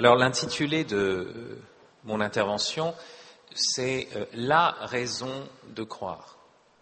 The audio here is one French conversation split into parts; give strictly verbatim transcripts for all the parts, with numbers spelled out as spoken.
Alors l'intitulé de mon intervention, c'est euh, « La raison de croire ».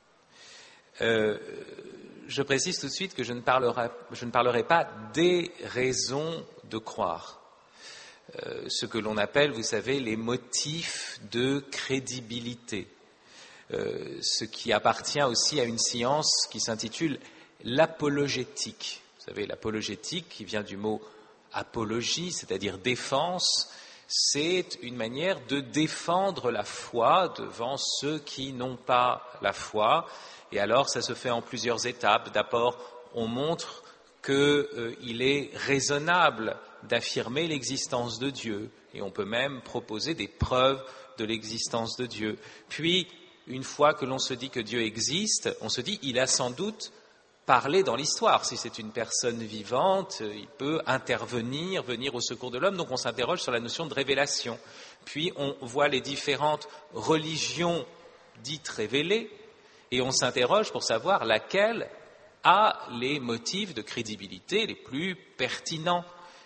Euh, je précise tout de suite que je ne parlerai, je ne parlerai pas des raisons de croire. Euh, ce que l'on appelle, vous savez, les motifs de crédibilité. Euh, ce qui appartient aussi à une science qui s'intitule l'apologétique. Vous savez, l'apologétique qui vient du mot apologie, c'est-à-dire défense, c'est une manière de défendre la foi devant ceux qui n'ont pas la foi. Et alors, ça se fait en plusieurs étapes. D'abord, on montre qu'il euh, est raisonnable d'affirmer l'existence de Dieu, et on peut même proposer des preuves de l'existence de Dieu. Puis, une fois que l'on se dit que Dieu existe, on se dit il a sans doute parlé dans l'histoire. Si c'est une personne vivante, il peut intervenir, venir au secours de l'homme. Donc on s'interroge sur la notion de révélation. Puis on voit les différentes religions dites révélées et on s'interroge pour savoir laquelle a les motifs de crédibilité les plus pertinents.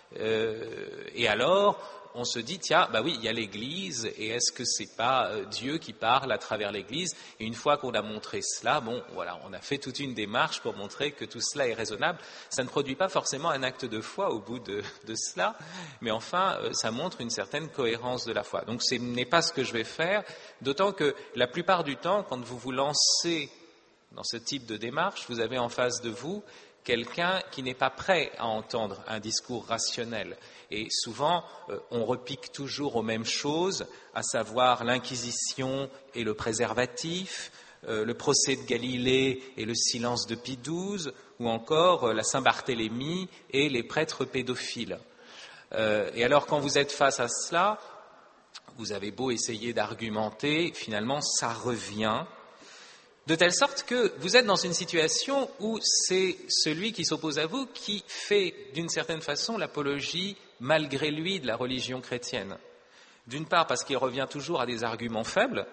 Euh, et alors, on se dit, tiens, bah oui, il y a l'Église, et est-ce que c'est pas euh, Dieu qui parle à travers l'Église? Et une fois qu'on a montré cela, bon, voilà, on a fait toute une démarche pour montrer que tout cela est raisonnable. Ça ne produit pas forcément un acte de foi au bout de, de cela, mais enfin, euh, ça montre une certaine cohérence de la foi. Donc, ce n'est pas ce que je vais faire, d'autant que la plupart du temps, quand vous vous lancez dans ce type de démarche, vous avez en face de vous quelqu'un qui n'est pas prêt à entendre un discours rationnel. Et souvent, euh, on repique toujours aux mêmes choses, à savoir l'Inquisition et le préservatif, euh, le procès de Galilée et le silence de Pie douze, ou encore euh, la Saint-Barthélemy et les prêtres pédophiles. Euh, et alors, quand vous êtes face à cela, vous avez beau essayer d'argumenter, finalement, ça revient. De telle sorte que vous êtes dans une situation où c'est celui qui s'oppose à vous qui fait, d'une certaine façon, l'apologie, malgré lui, de la religion chrétienne. D'une part, parce qu'il revient toujours à des arguments faibles.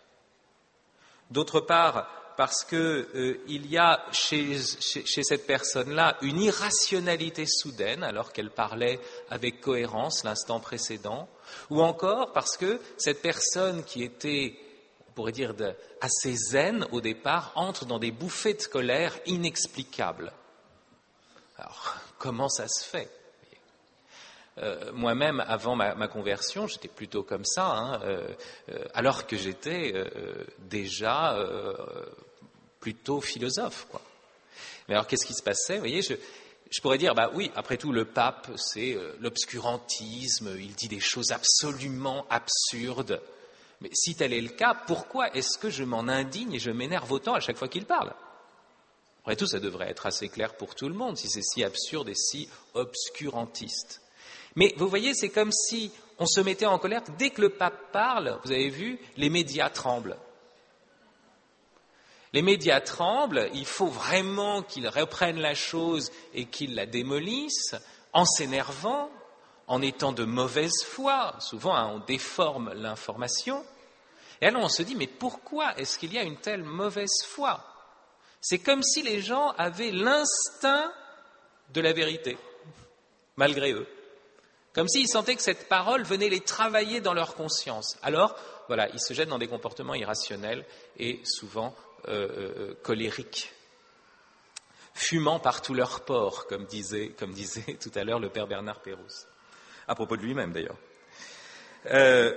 D'autre part, parce qu'il euh, y a chez, chez, chez cette personne-là une irrationalité soudaine, alors qu'elle parlait avec cohérence l'instant précédent. Ou encore parce que cette personne qui était, on pourrait dire, de, assez zen au départ, entre dans des bouffées de colère inexplicables. Alors, comment ça se fait ? euh, Moi-même, avant ma, ma conversion, j'étais plutôt comme ça, hein, euh, euh, alors que j'étais euh, déjà euh, plutôt philosophe, quoi. Mais alors, qu'est-ce qui se passait ? Vous voyez, je, je pourrais dire, bah oui, après tout, le pape, c'est euh, l'obscurantisme, il dit des choses absolument absurdes. Mais si tel est le cas, pourquoi est-ce que je m'en indigne et je m'énerve autant à chaque fois qu'il parle ? Après tout, ça devrait être assez clair pour tout le monde, si c'est si absurde et si obscurantiste. Mais vous voyez, c'est comme si on se mettait en colère. Dès que le pape parle, vous avez vu, les médias tremblent. Les médias tremblent, il faut vraiment qu'ils reprennent la chose et qu'ils la démolissent en s'énervant, en étant de mauvaise foi. Souvent, hein, on déforme l'information. Et alors, on se dit, mais pourquoi est-ce qu'il y a une telle mauvaise foi ? C'est comme si les gens avaient l'instinct de la vérité, malgré eux. Comme s'ils sentaient que cette parole venait les travailler dans leur conscience. Alors, voilà, ils se jettent dans des comportements irrationnels et souvent euh, euh, colériques. Fumant par tous leurs pores, comme disait, comme disait tout à l'heure le père Bernard Pérouse. À propos de lui-même, d'ailleurs. Euh,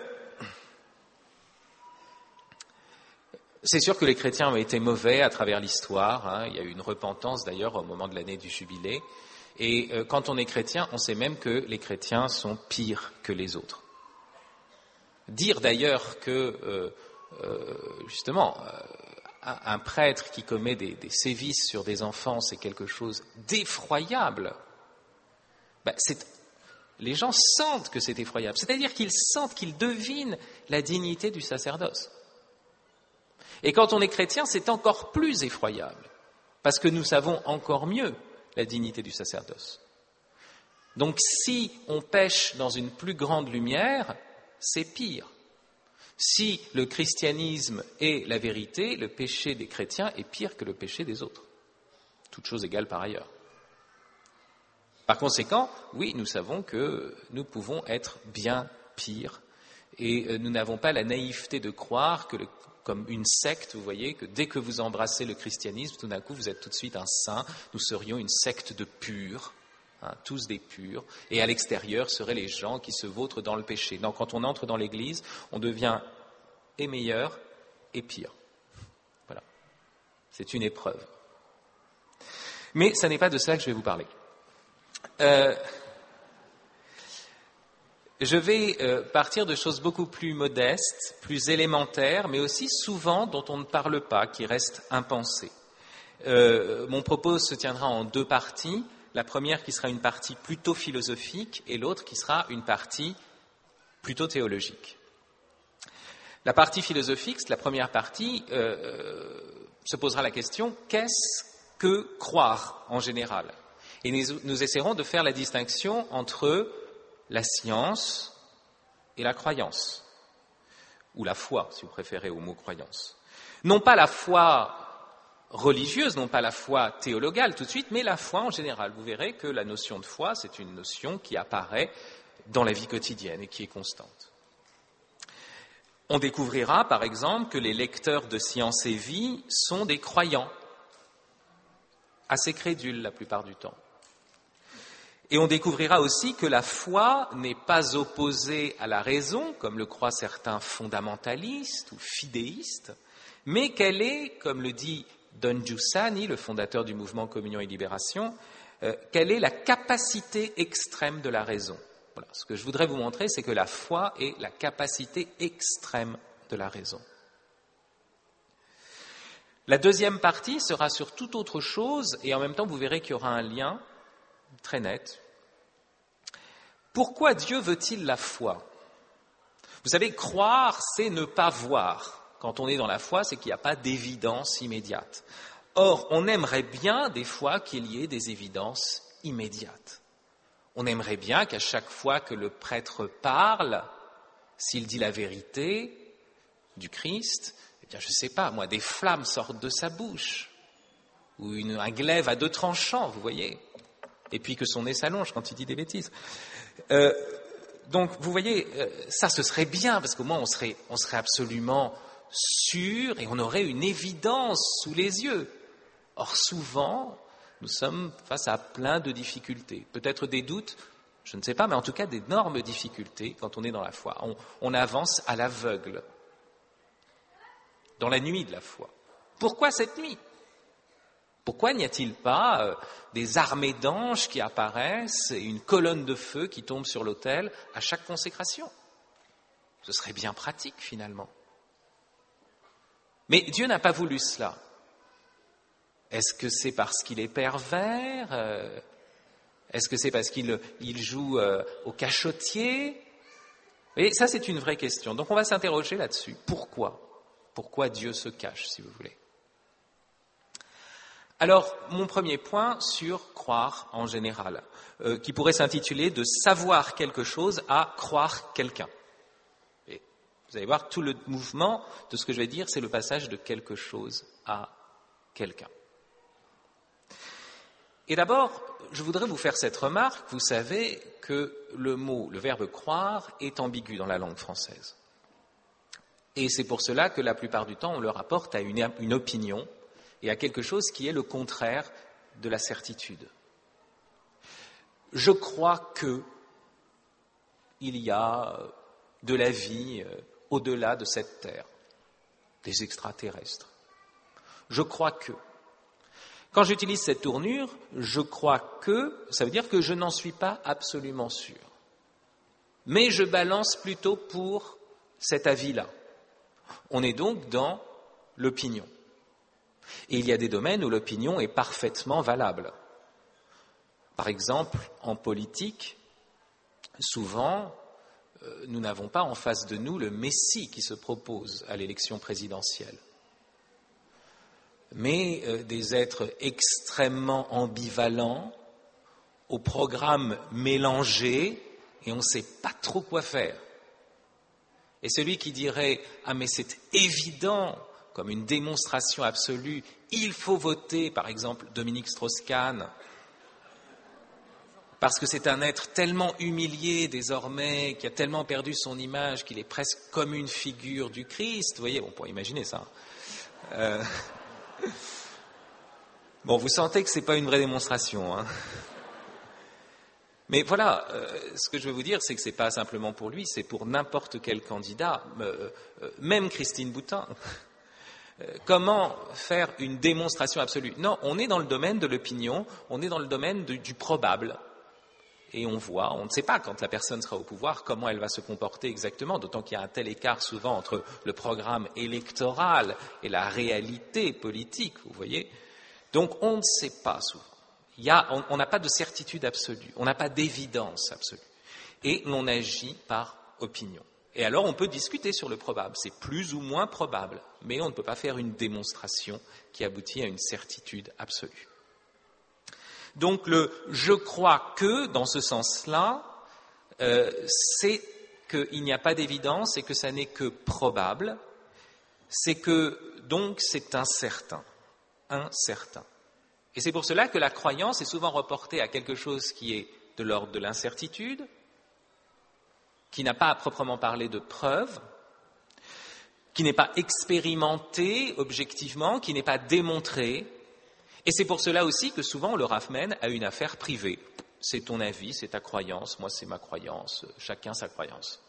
c'est sûr que les chrétiens ont été mauvais à travers l'histoire. Hein. Il y a eu une repentance, d'ailleurs, au moment de l'année du jubilé. Et euh, quand on est chrétien, on sait même que les chrétiens sont pires que les autres. Dire, d'ailleurs, que, euh, euh, justement, euh, un prêtre qui commet des, des sévices sur des enfants, c'est quelque chose d'effroyable. Ben, c'est... Les gens sentent que c'est effroyable, c'est-à-dire qu'ils sentent, qu'ils devinent la dignité du sacerdoce. Et quand on est chrétien, c'est encore plus effroyable, parce que nous savons encore mieux la dignité du sacerdoce. Donc si on pêche dans une plus grande lumière, c'est pire. Si le christianisme est la vérité, le péché des chrétiens est pire que le péché des autres. Toute chose égale par ailleurs. Par conséquent, oui, nous savons que nous pouvons être bien pires et nous n'avons pas la naïveté de croire que, le, comme une secte, vous voyez, que dès que vous embrassez le christianisme, tout d'un coup, vous êtes tout de suite un saint. Nous serions une secte de purs, hein, tous des purs, et à l'extérieur seraient les gens qui se vautrent dans le péché. Non, quand on entre dans l'Église, on devient et meilleur et pire. Voilà. C'est une épreuve. Mais ce n'est pas de cela que je vais vous parler. Euh, je vais euh, partir de choses beaucoup plus modestes, plus élémentaires, mais aussi souvent dont on ne parle pas, qui restent impensées. Euh, mon propos se tiendra en deux parties. La première qui sera une partie plutôt philosophique et l'autre qui sera une partie plutôt théologique. La partie philosophique, la première partie, euh, se posera la question, qu'est-ce que croire en général ? Et nous, nous essaierons de faire la distinction entre la science et la croyance, ou la foi, si vous préférez, au mot croyance. Non pas la foi religieuse, non pas la foi théologale tout de suite, mais la foi en général. Vous verrez que la notion de foi, c'est une notion qui apparaît dans la vie quotidienne et qui est constante. On découvrira, par exemple, que les lecteurs de Science et Vie sont des croyants, assez crédules la plupart du temps. Et on découvrira aussi que la foi n'est pas opposée à la raison, comme le croient certains fondamentalistes ou fidéistes, mais qu'elle est, comme le dit Don Giussani, le fondateur du mouvement Communion et Libération, euh, quelle est la capacité extrême de la raison. Voilà. Ce que je voudrais vous montrer, c'est que la foi est la capacité extrême de la raison. La deuxième partie sera sur toute autre chose, et en même temps, vous verrez qu'il y aura un lien très net. Pourquoi Dieu veut-il la foi ? Vous savez, croire, c'est ne pas voir. Quand on est dans la foi, c'est qu'il n'y a pas d'évidence immédiate. Or, on aimerait bien, des fois, qu'il y ait des évidences immédiates. On aimerait bien qu'à chaque fois que le prêtre parle, s'il dit la vérité du Christ, eh bien, je ne sais pas, moi, des flammes sortent de sa bouche, ou une, un glaive à deux tranchants, vous voyez, et puis que son nez s'allonge quand il dit des bêtises. Euh, donc, vous voyez, euh, ça, ce serait bien, parce qu'au moins, on serait, on serait absolument sûr et on aurait une évidence sous les yeux. Or, souvent, nous sommes face à plein de difficultés, peut-être des doutes, je ne sais pas, mais en tout cas d'énormes difficultés quand on est dans la foi. On, on avance à l'aveugle, dans la nuit de la foi. Pourquoi cette nuit ? Pourquoi n'y a-t-il pas euh, des armées d'anges qui apparaissent et une colonne de feu qui tombe sur l'autel à chaque consécration ? Ce serait bien pratique finalement. Mais Dieu n'a pas voulu cela. Est-ce que c'est parce qu'il est pervers ? euh, Est-ce que c'est parce qu'il il joue euh, au cachotier ? Et ça, c'est une vraie question. Donc on va s'interroger là-dessus. Pourquoi ? Pourquoi Dieu se cache, si vous voulez ? Alors, mon premier point sur croire en général, euh, qui pourrait s'intituler « De savoir quelque chose à croire quelqu'un ». Et vous allez voir, tout le mouvement de ce que je vais dire, c'est le passage de quelque chose à quelqu'un. Et d'abord, je voudrais vous faire cette remarque. Vous savez que le mot, le verbe « croire » est ambigu dans la langue française. Et c'est pour cela que la plupart du temps, on le rapporte à une, une opinion et à quelque chose qui est le contraire de la certitude. Je crois que il y a de la vie au-delà de cette terre, des extraterrestres. Je crois que. Quand j'utilise cette tournure, je crois que, ça veut dire que je n'en suis pas absolument sûr. Mais je balance plutôt pour cet avis-là. On est donc dans l'opinion. Et il y a des domaines où l'opinion est parfaitement valable. Par exemple, en politique, souvent, euh, nous n'avons pas en face de nous le Messie qui se propose à l'élection présidentielle, mais euh, des êtres extrêmement ambivalents, au programme mélangé, et on ne sait pas trop quoi faire. Et celui qui dirait « Ah mais c'est évident !» comme une démonstration absolue, il faut voter, par exemple, Dominique Strauss-Kahn. parce que c'est un être tellement humilié désormais, qui a tellement perdu son image, qu'il est presque comme une figure du Christ. Vous voyez, on pourrait imaginer ça. Euh... Bon, vous sentez que ce n'est pas une vraie démonstration, hein. Mais voilà, euh, ce que je veux vous dire, c'est que ce n'est pas simplement pour lui, c'est pour n'importe quel candidat, euh, euh, même Christine Boutin. Euh, comment faire une démonstration absolue? Non, on est dans le domaine de l'opinion, on est dans le domaine de, du probable. Et on voit, on ne sait pas quand la personne sera au pouvoir comment elle va se comporter exactement, d'autant qu'il y a un tel écart souvent entre le programme électoral et la réalité politique, vous voyez. Donc on ne sait pas souvent. Il y a, on n'a pas de certitude absolue, on n'a pas d'évidence absolue. Et on agit par opinion. Et alors on peut discuter sur le probable, c'est plus ou moins probable, mais on ne peut pas faire une démonstration qui aboutit à une certitude absolue. Donc le « je crois que », dans ce sens-là, euh, c'est qu'il n'y a pas d'évidence et que ça n'est que probable, c'est que donc c'est incertain, incertain. Et c'est pour cela que la croyance est souvent reportée à quelque chose qui est de l'ordre de l'incertitude, qui n'a pas à proprement parler de preuve, qui n'est pas expérimenté objectivement, qui n'est pas démontré. Et c'est pour cela aussi que souvent on le ramène à une affaire privée. C'est ton avis, c'est ta croyance, moi c'est ma croyance, chacun sa croyance.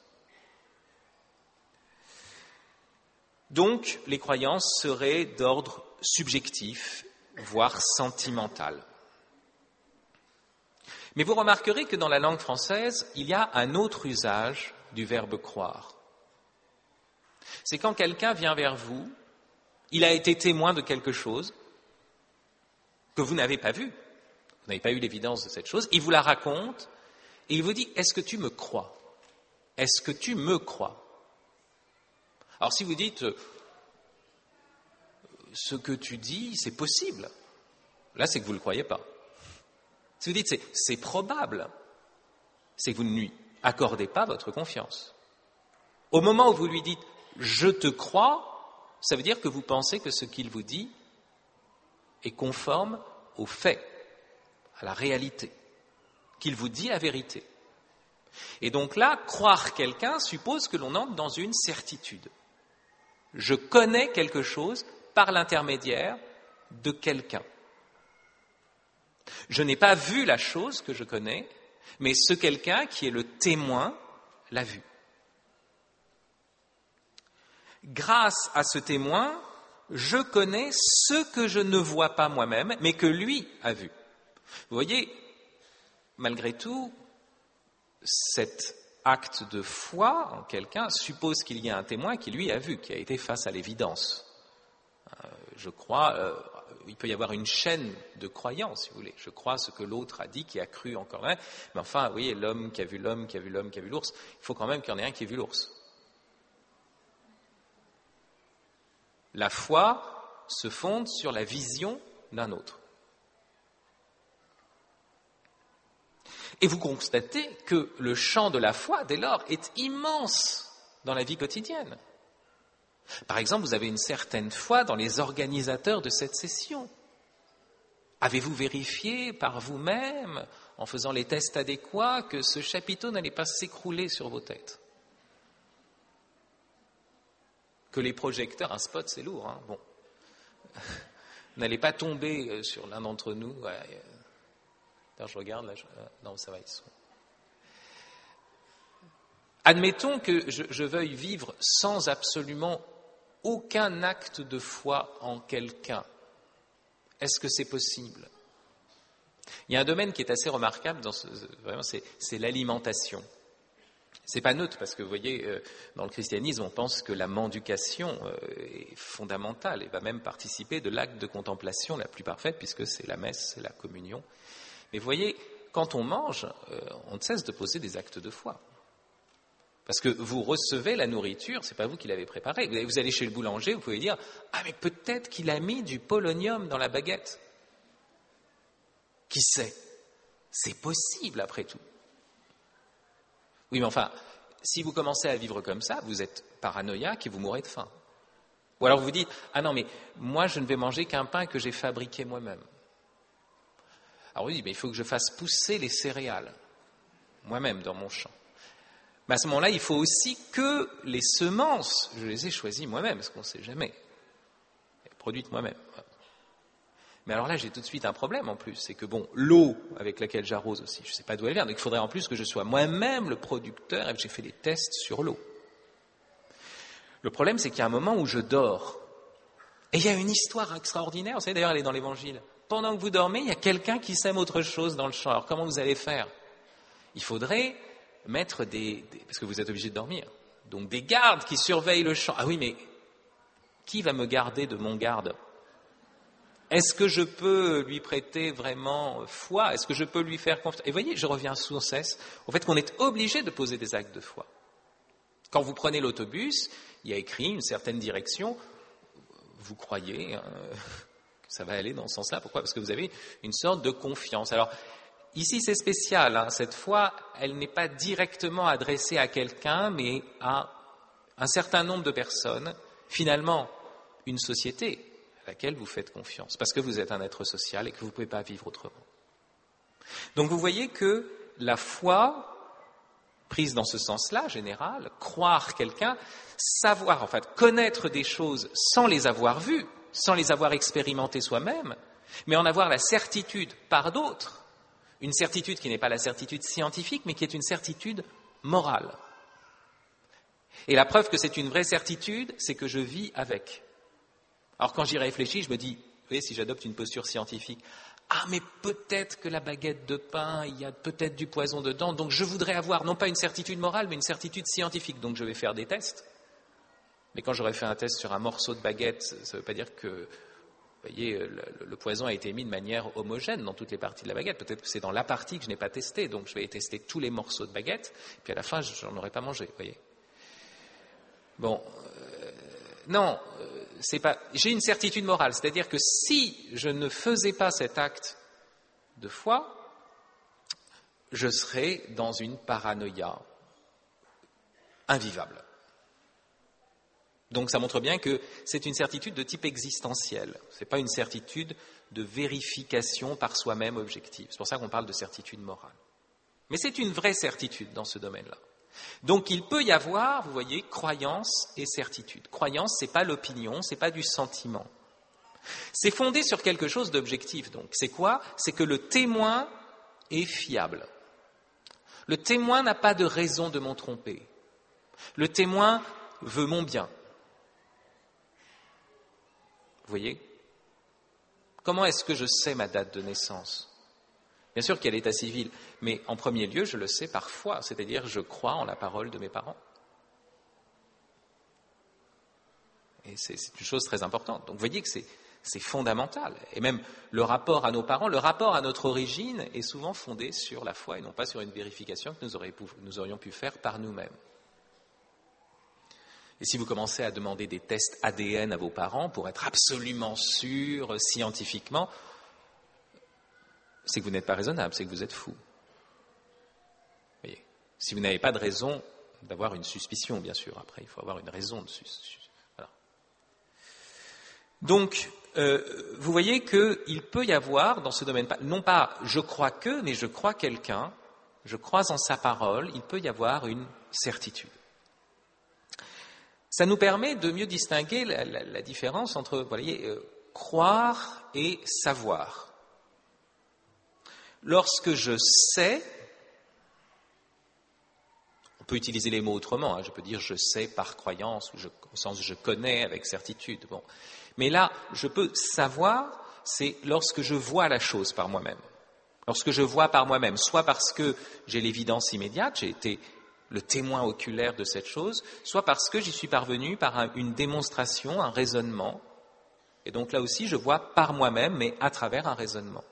Donc les croyances seraient d'ordre subjectif, voire sentimental. Mais vous remarquerez que dans la langue française, il y a un autre usage du verbe croire. C'est quand quelqu'un vient vers vous, il a été témoin de quelque chose que vous n'avez pas vu, vous n'avez pas eu l'évidence de cette chose, il vous la raconte et il vous dit « Est-ce que tu me crois ? Est-ce que tu me crois ?» Alors si vous dites « Ce que tu dis, c'est possible », là c'est que vous ne le croyez pas. Si vous dites c'est, « C'est probable », c'est que vous ne lui accordez pas votre confiance. Au moment où vous lui dites « Je te crois », ça veut dire que vous pensez que ce qu'il vous dit est conforme aux faits, à la réalité, qu'il vous dit la vérité. Et donc là, croire quelqu'un suppose que l'on entre dans une certitude. Je connais quelque chose par l'intermédiaire de quelqu'un. Je n'ai pas vu la chose que je connais, mais ce quelqu'un qui est le témoin l'a vu. Grâce à ce témoin, je connais ce que je ne vois pas moi-même, mais que lui a vu. Vous voyez, malgré tout, cet acte de foi en quelqu'un suppose qu'il y a un témoin qui lui a vu, qui a été face à l'évidence. Euh, je crois, euh, il peut y avoir une chaîne de croyance, si vous voulez. Je crois ce que l'autre a dit, qui a cru encore un. Mais enfin, vous voyez, l'homme qui a vu l'homme, qui a vu l'homme, qui a vu l'ours, il faut quand même qu'il y en ait un qui ait vu l'ours. La foi se fonde sur la vision d'un autre. Et vous constatez que le champ de la foi, dès lors, est immense dans la vie quotidienne. Par exemple, vous avez une certaine foi dans les organisateurs de cette session. Avez-vous vérifié par vous-même, en faisant les tests adéquats, que ce chapiteau n'allait pas s'écrouler sur vos têtes ? Que les projecteurs, un spot c'est lourd, hein, bon, n'allez pas tomber sur l'un d'entre nous. Ouais, euh, je regarde, là, je, euh, non, ça va, ils sont. Admettons que je, je veuille vivre sans absolument aucun acte de foi en quelqu'un. Est-ce que c'est possible ? Il y a un domaine qui est assez remarquable, dans ce, vraiment, c'est, c'est l'alimentation. C'est pas neutre parce que, vous voyez, euh, dans le christianisme, on pense que la mendication euh, est fondamentale et va même participer de l'acte de contemplation la plus parfaite puisque c'est la messe, c'est la communion. Mais vous voyez, quand on mange, euh, on ne cesse de poser des actes de foi. Parce que vous recevez la nourriture, c'est pas vous qui l'avez préparée. Vous allez chez le boulanger, vous pouvez dire « Ah, mais peut-être qu'il a mis du polonium dans la baguette. » Qui sait ? C'est possible après tout. Oui, mais enfin, si vous commencez à vivre comme ça, vous êtes paranoïaque et vous mourrez de faim. Ou alors vous dites, ah non, mais moi je ne vais manger qu'un pain que j'ai fabriqué moi-même. Alors oui, mais il faut que je fasse pousser les céréales, moi-même, dans mon champ. Mais à ce moment-là, il faut aussi que les semences, je les ai choisies moi-même, parce qu'on ne sait jamais, produites moi-même. Mais alors là, j'ai tout de suite un problème en plus, c'est que bon, l'eau avec laquelle j'arrose aussi, je ne sais pas d'où elle vient, donc il faudrait en plus que je sois moi-même le producteur et que j'ai fait des tests sur l'eau. Le problème, c'est qu'il y a un moment où je dors. Et il y a une histoire extraordinaire, vous savez d'ailleurs, elle est dans l'Évangile. Pendant que vous dormez, il y a quelqu'un qui sème autre chose dans le champ. Alors comment vous allez faire? Il faudrait mettre des, des... Parce que vous êtes obligé de dormir. Donc des gardes qui surveillent le champ. Ah oui, mais qui va me garder de mon garde? Est-ce que je peux lui prêter vraiment foi? Est-ce que je peux lui faire confiance? Et voyez, je reviens sans cesse au fait qu'on est obligé de poser des actes de foi. Quand vous prenez l'autobus, il y a écrit une certaine direction. Vous croyez hein, que ça va aller dans ce sens-là. Pourquoi? Parce que vous avez une sorte de confiance. Alors, ici, c'est spécial. Hein. Cette foi, elle n'est pas directement adressée à quelqu'un, mais à un certain nombre de personnes. Finalement, une société à laquelle vous faites confiance, parce que vous êtes un être social et que vous ne pouvez pas vivre autrement. Donc, vous voyez que la foi, prise dans ce sens-là, général, croire quelqu'un, savoir, en fait, connaître des choses sans les avoir vues, sans les avoir expérimentées soi-même, mais en avoir la certitude par d'autres, une certitude qui n'est pas la certitude scientifique, mais qui est une certitude morale. Et la preuve que c'est une vraie certitude, c'est que je vis avec. Alors quand j'y réfléchis, je me dis, vous voyez, si j'adopte une posture scientifique, ah, mais peut-être que la baguette de pain, il y a peut-être du poison dedans, donc je voudrais avoir non pas une certitude morale, mais une certitude scientifique. Donc je vais faire des tests. Mais quand j'aurais fait un test sur un morceau de baguette, ça ne veut pas dire que, vous voyez, le, le poison a été mis de manière homogène dans toutes les parties de la baguette. Peut-être que c'est dans la partie que je n'ai pas testée, donc je vais tester tous les morceaux de baguette, puis à la fin, je n'en aurais pas mangé, vous voyez. Bon, euh, non, euh, c'est pas. J'ai une certitude morale, c'est-à-dire que si je ne faisais pas cet acte de foi, je serais dans une paranoïa invivable. Donc ça montre bien que c'est une certitude de type existentiel. Ce n'est pas une certitude de vérification par soi-même objective. C'est pour ça qu'on parle de certitude morale. Mais c'est une vraie certitude dans ce domaine-là. Donc il peut y avoir, vous voyez, croyance et certitude. Croyance, ce n'est pas l'opinion, ce n'est pas du sentiment. C'est fondé sur quelque chose d'objectif. Donc c'est quoi? C'est que le témoin est fiable. Le témoin n'a pas de raison de m'en tromper. Le témoin veut mon bien. Vous voyez? Comment est-ce que je sais ma date de naissance? Bien sûr qu'il y a l'état civil, mais en premier lieu, je le sais par foi, c'est-à-dire je crois en la parole de mes parents. Et c'est, c'est une chose très importante. Donc vous voyez que c'est, c'est fondamental. Et même le rapport à nos parents, le rapport à notre origine est souvent fondé sur la foi et non pas sur une vérification que nous, aurions pu, nous aurions pu faire par nous-mêmes. Et si vous commencez à demander des tests A D N à vos parents pour être absolument sûr scientifiquement, c'est que vous n'êtes pas raisonnable, c'est que vous êtes fou. Vous voyez, si vous n'avez pas de raison d'avoir une suspicion, bien sûr, après, il faut avoir une raison de suspicion. Voilà. Donc, euh, vous voyez qu'il peut y avoir dans ce domaine, non pas je crois que, mais je crois quelqu'un, je crois en sa parole, il peut y avoir une certitude. Ça nous permet de mieux distinguer la, la, la différence entre, vous voyez, euh, croire et savoir. Lorsque je sais, on peut utiliser les mots autrement, hein, je peux dire je sais par croyance, ou je, au sens je connais avec certitude. Bon. Mais là, je peux savoir, c'est lorsque je vois la chose par moi-même. Lorsque je vois par moi-même, soit parce que j'ai l'évidence immédiate, j'ai été le témoin oculaire de cette chose, soit parce que j'y suis parvenu par un, une démonstration, un raisonnement. Et donc là aussi, je vois par moi-même, mais à travers un raisonnement.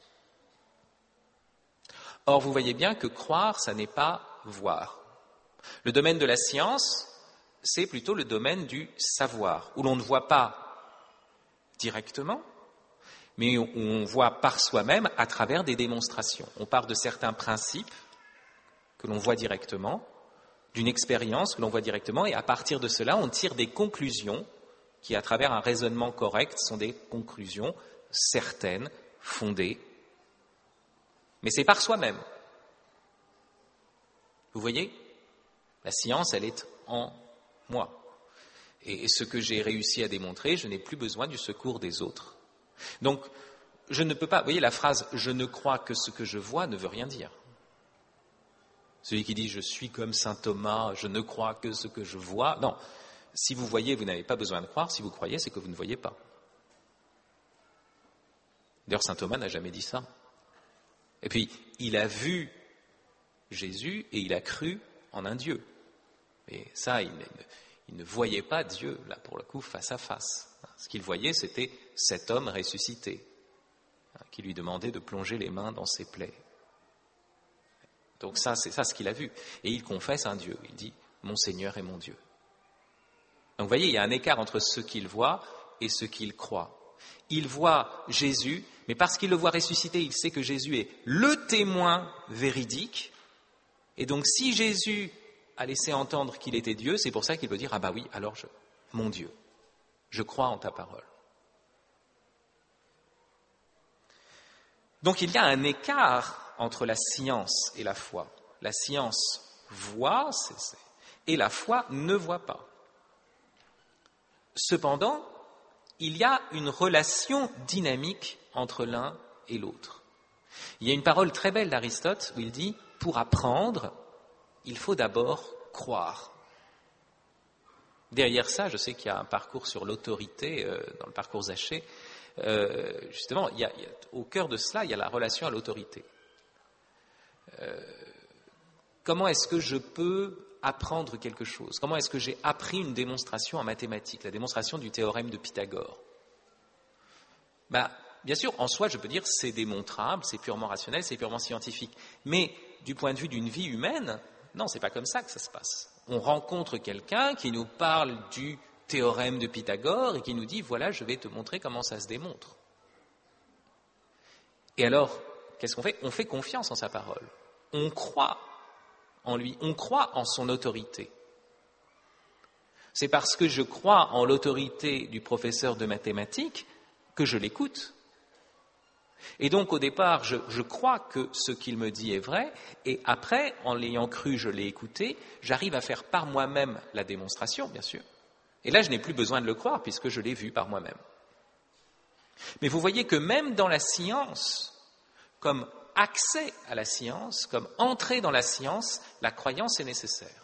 Or, vous voyez bien que croire, ça n'est pas voir. Le domaine de la science, c'est plutôt le domaine du savoir, où l'on ne voit pas directement, mais où on voit par soi-même à travers des démonstrations. On part de certains principes que l'on voit directement, d'une expérience que l'on voit directement, et à partir de cela, on tire des conclusions qui, à travers un raisonnement correct, sont des conclusions certaines, fondées, Mais c'est par soi-même. Vous voyez ? La science, elle est en moi. Et ce que j'ai réussi à démontrer, je n'ai plus besoin du secours des autres. Donc, je ne peux pas... Vous voyez, la phrase « je ne crois que ce que je vois » ne veut rien dire. Celui qui dit « je suis comme saint Thomas, je ne crois que ce que je vois », non. Si vous voyez, vous n'avez pas besoin de croire. Si vous croyez, c'est que vous ne voyez pas. D'ailleurs, saint Thomas n'a jamais dit ça. Et puis, il a vu Jésus et il a cru en un Dieu. Et ça, il ne, il ne voyait pas Dieu, là, pour le coup, face à face. Ce qu'il voyait, c'était cet homme ressuscité, qui lui demandait de plonger les mains dans ses plaies. Donc ça, c'est ça ce qu'il a vu. Et il confesse un Dieu. Il dit « Mon Seigneur est mon Dieu ». Donc vous voyez, il y a un écart entre ce qu'il voit et ce qu'il croit. Il voit Jésus, mais parce qu'il le voit ressuscité, il sait que Jésus est le témoin véridique. Et donc si Jésus a laissé entendre qu'il était Dieu, c'est pour ça qu'il peut dire « Ah bah oui, alors je, mon Dieu, je crois en ta parole ». Donc il y a un écart entre la science et la foi. La science voit, c'est, c'est, et la foi ne voit pas. Cependant, il y a une relation dynamique entre l'un et l'autre. Il y a une parole très belle d'Aristote où il dit « Pour apprendre, il faut d'abord croire ». Derrière ça, je sais qu'il y a un parcours sur l'autorité euh, dans le parcours Zaché. Euh, justement, il y a, il y a, au cœur de cela, il y a la relation à l'autorité. Euh, comment est-ce que je peux apprendre quelque chose ? Comment est-ce que j'ai appris une démonstration en mathématiques, la démonstration du théorème de Pythagore ? Ben, bien sûr, en soi, je peux dire c'est démontrable, c'est purement rationnel, c'est purement scientifique. Mais du point de vue d'une vie humaine, non, c'est pas comme ça que ça se passe. On rencontre quelqu'un qui nous parle du théorème de Pythagore et qui nous dit, voilà, je vais te montrer comment ça se démontre. Et alors, qu'est-ce qu'on fait ? On fait confiance en sa parole. On croit en lui, on croit en son autorité. C'est parce que je crois en l'autorité du professeur de mathématiques que je l'écoute. Et donc, au départ, je, je crois que ce qu'il me dit est vrai, et après, en l'ayant cru, je l'ai écouté, j'arrive à faire par moi-même la démonstration, bien sûr. Et là, je n'ai plus besoin de le croire, puisque je l'ai vu par moi-même. Mais vous voyez que même dans la science, comme accès à la science, comme entrée dans la science, la croyance est nécessaire.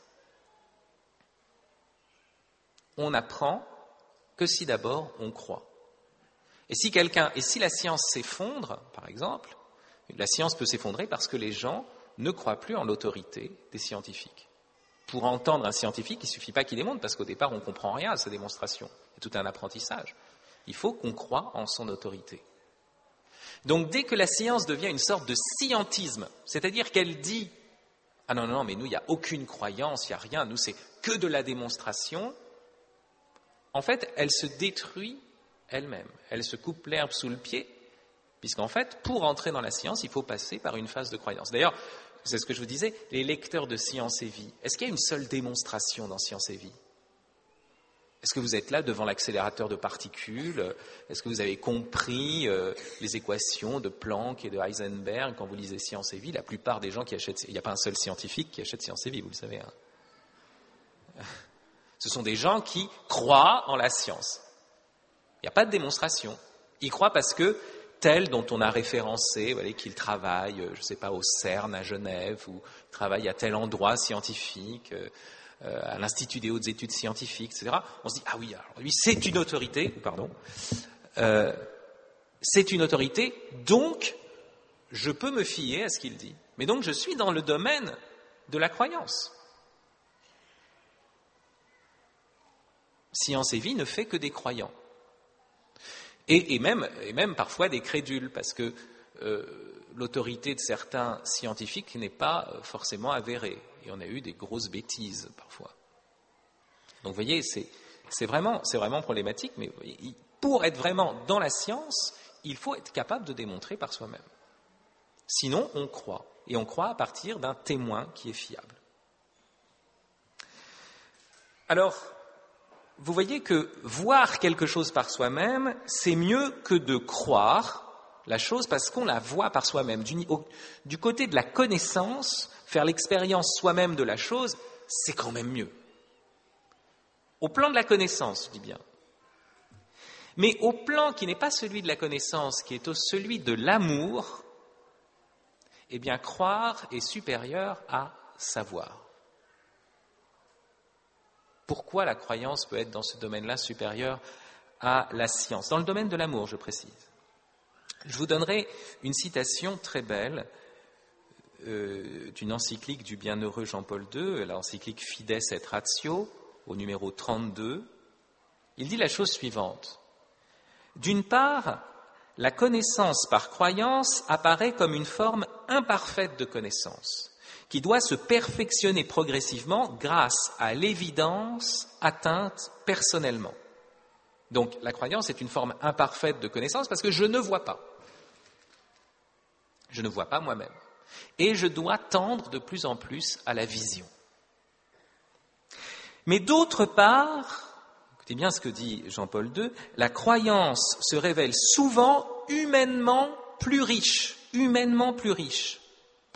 On n'apprend que si d'abord on croit. Et si quelqu'un, et si la science s'effondre, par exemple, la science peut s'effondrer parce que les gens ne croient plus en l'autorité des scientifiques. Pour entendre un scientifique, il ne suffit pas qu'il démontre, parce qu'au départ, on ne comprend rien à sa démonstration. Il y a tout un apprentissage. Il faut qu'on croie en son autorité. Donc, dès que la science devient une sorte de scientisme, c'est-à-dire qu'elle dit « Ah non, non, mais nous, il n'y a aucune croyance, il n'y a rien, nous, c'est que de la démonstration », en fait, elle se détruit elle-même. Elle se coupe l'herbe sous le pied, puisqu'en fait, pour entrer dans la science, il faut passer par une phase de croyance. D'ailleurs, c'est ce que je vous disais, les lecteurs de Science et Vie, est-ce qu'il y a une seule démonstration dans Science et Vie ? Est-ce que vous êtes là devant l'accélérateur de particules ? Est-ce que vous avez compris euh, les équations de Planck et de Heisenberg quand vous lisez Science et Vie ? La plupart des gens qui achètent... Il n'y a pas un seul scientifique qui achète Science et Vie, vous le savez. Hein. Ce sont des gens qui croient en la science. Il n'y a pas de démonstration. Ils croient parce que tel dont on a référencé, vous voyez, qu'il travaille, je ne sais pas, au CERN à Genève, ou travaille à tel endroit scientifique, euh, à l'Institut des hautes études scientifiques, et cetera. On se dit, ah oui, alors lui, c'est une autorité, pardon, euh, c'est une autorité, donc je peux me fier à ce qu'il dit. Mais donc je suis dans le domaine de la croyance. Science et Vie ne fait que des croyants. Et, et, même, et même parfois des crédules, parce que euh, l'autorité de certains scientifiques n'est pas forcément avérée. Et on a eu des grosses bêtises parfois. Donc vous voyez, c'est, c'est, vraiment, c'est vraiment problématique, mais vous voyez, pour être vraiment dans la science, il faut être capable de démontrer par soi-même. Sinon, on croit. Et on croit à partir d'un témoin qui est fiable. Alors, vous voyez que voir quelque chose par soi-même, c'est mieux que de croire la chose parce qu'on la voit par soi-même. Du, au, du côté de la connaissance, faire l'expérience soi-même de la chose, c'est quand même mieux. Au plan de la connaissance, je dis bien. Mais au plan qui n'est pas celui de la connaissance, qui est celui de l'amour, eh bien, croire est supérieur à savoir. Pourquoi la croyance peut être dans ce domaine-là supérieure à la science? Dans le domaine de l'amour, je précise. Je vous donnerai une citation très belle euh, d'une encyclique du bienheureux Jean-Paul deux, l'encyclique Fides et Ratio, au numéro trente-deux. Il dit la chose suivante. D'une part, la connaissance par croyance apparaît comme une forme imparfaite de connaissance, qui doit se perfectionner progressivement grâce à l'évidence atteinte personnellement. Donc, la croyance est une forme imparfaite de connaissance parce que je ne vois pas. Je ne vois pas moi-même. Et je dois tendre de plus en plus à la vision. Mais d'autre part, écoutez bien ce que dit Jean-Paul deux, la croyance se révèle souvent humainement plus riche, humainement plus riche. Pourquoi ?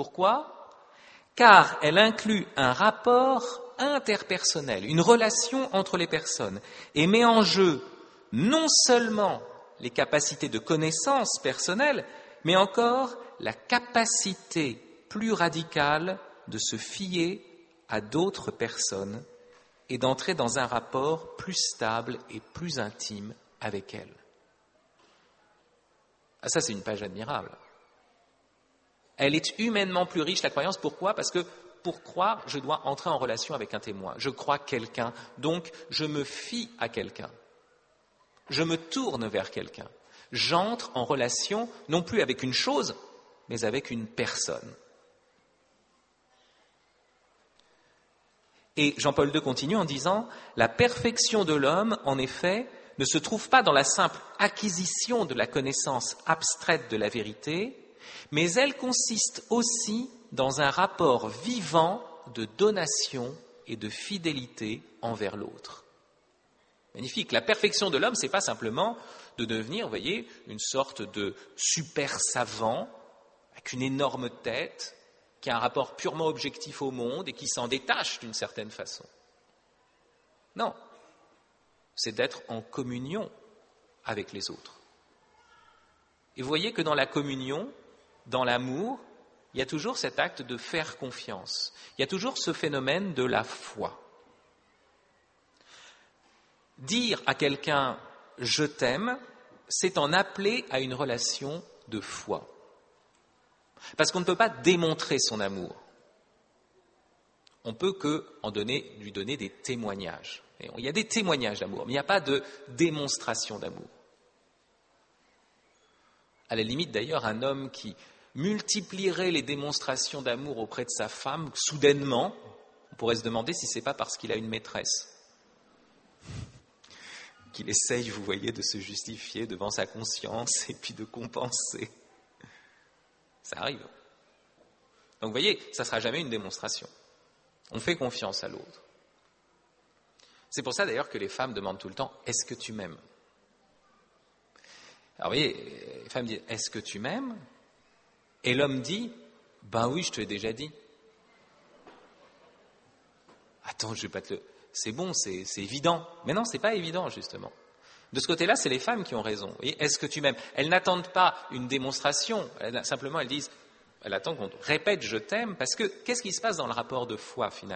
Car elle inclut un rapport interpersonnel, une relation entre les personnes, et met en jeu non seulement les capacités de connaissance personnelle, mais encore la capacité plus radicale de se fier à d'autres personnes et d'entrer dans un rapport plus stable et plus intime avec elles. Ah, ça, c'est une page admirable. Elle est humainement plus riche, la croyance. Pourquoi ? Parce que pour croire, je dois entrer en relation avec un témoin. Je crois quelqu'un, donc je me fie à quelqu'un. Je me tourne vers quelqu'un. J'entre en relation, non plus avec une chose, mais avec une personne. Et Jean-Paul deux continue en disant « La perfection de l'homme, en effet, ne se trouve pas dans la simple acquisition de la connaissance abstraite de la vérité, mais elle consiste aussi dans un rapport vivant de donation et de fidélité envers l'autre. » Magnifique. La perfection de l'homme, ce n'est pas simplement de devenir, vous voyez, une sorte de super savant avec une énorme tête, qui a un rapport purement objectif au monde et qui s'en détache d'une certaine façon. Non, c'est d'être en communion avec les autres. Et vous voyez que dans la communion, dans l'amour, il y a toujours cet acte de faire confiance. Il y a toujours ce phénomène de la foi. Dire à quelqu'un « je t'aime », c'est en appeler à une relation de foi. Parce qu'on ne peut pas démontrer son amour. On peut que en donner, lui donner des témoignages. Et il y a des témoignages d'amour, mais il n'y a pas de démonstration d'amour. À la limite, d'ailleurs, un homme qui multiplierait les démonstrations d'amour auprès de sa femme, soudainement, on pourrait se demander si ce n'est pas parce qu'il a une maîtresse. Qu'il essaye, vous voyez, de se justifier devant sa conscience et puis de compenser. Ça arrive. Donc, vous voyez, ça ne sera jamais une démonstration. On fait confiance à l'autre. C'est pour ça, d'ailleurs, que les femmes demandent tout le temps « Est-ce que tu m'aimes ?» Alors, vous voyez, les femmes disent « Est-ce que tu m'aimes ?» Et l'homme dit « Ben oui, je te l'ai déjà dit. » Attends, je vais pas te le... C'est bon, c'est, c'est évident. Mais non, c'est pas évident, justement. De ce côté-là, c'est les femmes qui ont raison. Et est-ce que tu m'aimes ? Elles n'attendent pas une démonstration. Elles, simplement, elles disent, elles attendent qu'on répète « je t'aime » parce que qu'est-ce qui se passe dans le rapport de foi, finalement ?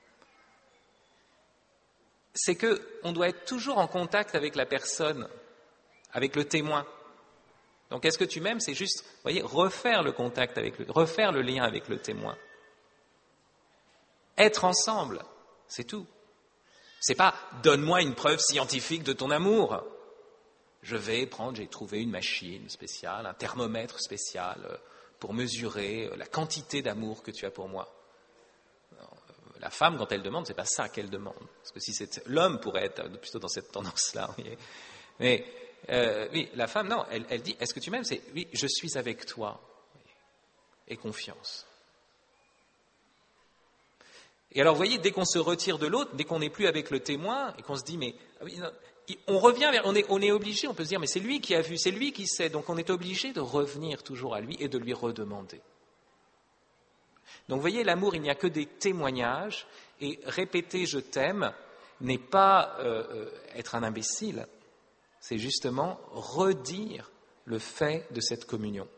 C'est qu'on doit être toujours en contact avec la personne, avec le témoin. Donc, est-ce que tu m'aimes ? C'est juste, vous voyez, refaire le contact avec le, refaire le lien avec le témoin. Être ensemble, c'est tout. C'est pas « donne-moi une preuve scientifique de ton amour ». Je vais prendre, j'ai trouvé une machine spéciale, un thermomètre spécial pour mesurer la quantité d'amour que tu as pour moi. La femme, quand elle demande, c'est pas ça qu'elle demande. Parce que si c'est l'homme pourrait être plutôt dans cette tendance-là. Mais euh, oui, la femme, non, elle, elle dit « est-ce que tu m'aimes ?» C'est « oui, je suis avec toi » et confiance. Et alors, vous voyez, dès qu'on se retire de l'autre, dès qu'on n'est plus avec le témoin, et qu'on se dit, mais on revient vers, on est, on est obligé, on peut se dire, mais c'est lui qui a vu, c'est lui qui sait, donc on est obligé de revenir toujours à lui et de lui redemander. Donc, vous voyez, l'amour, il n'y a que des témoignages, et répéter « je t'aime » n'est pas euh, être un imbécile, c'est justement redire le fait de cette communion.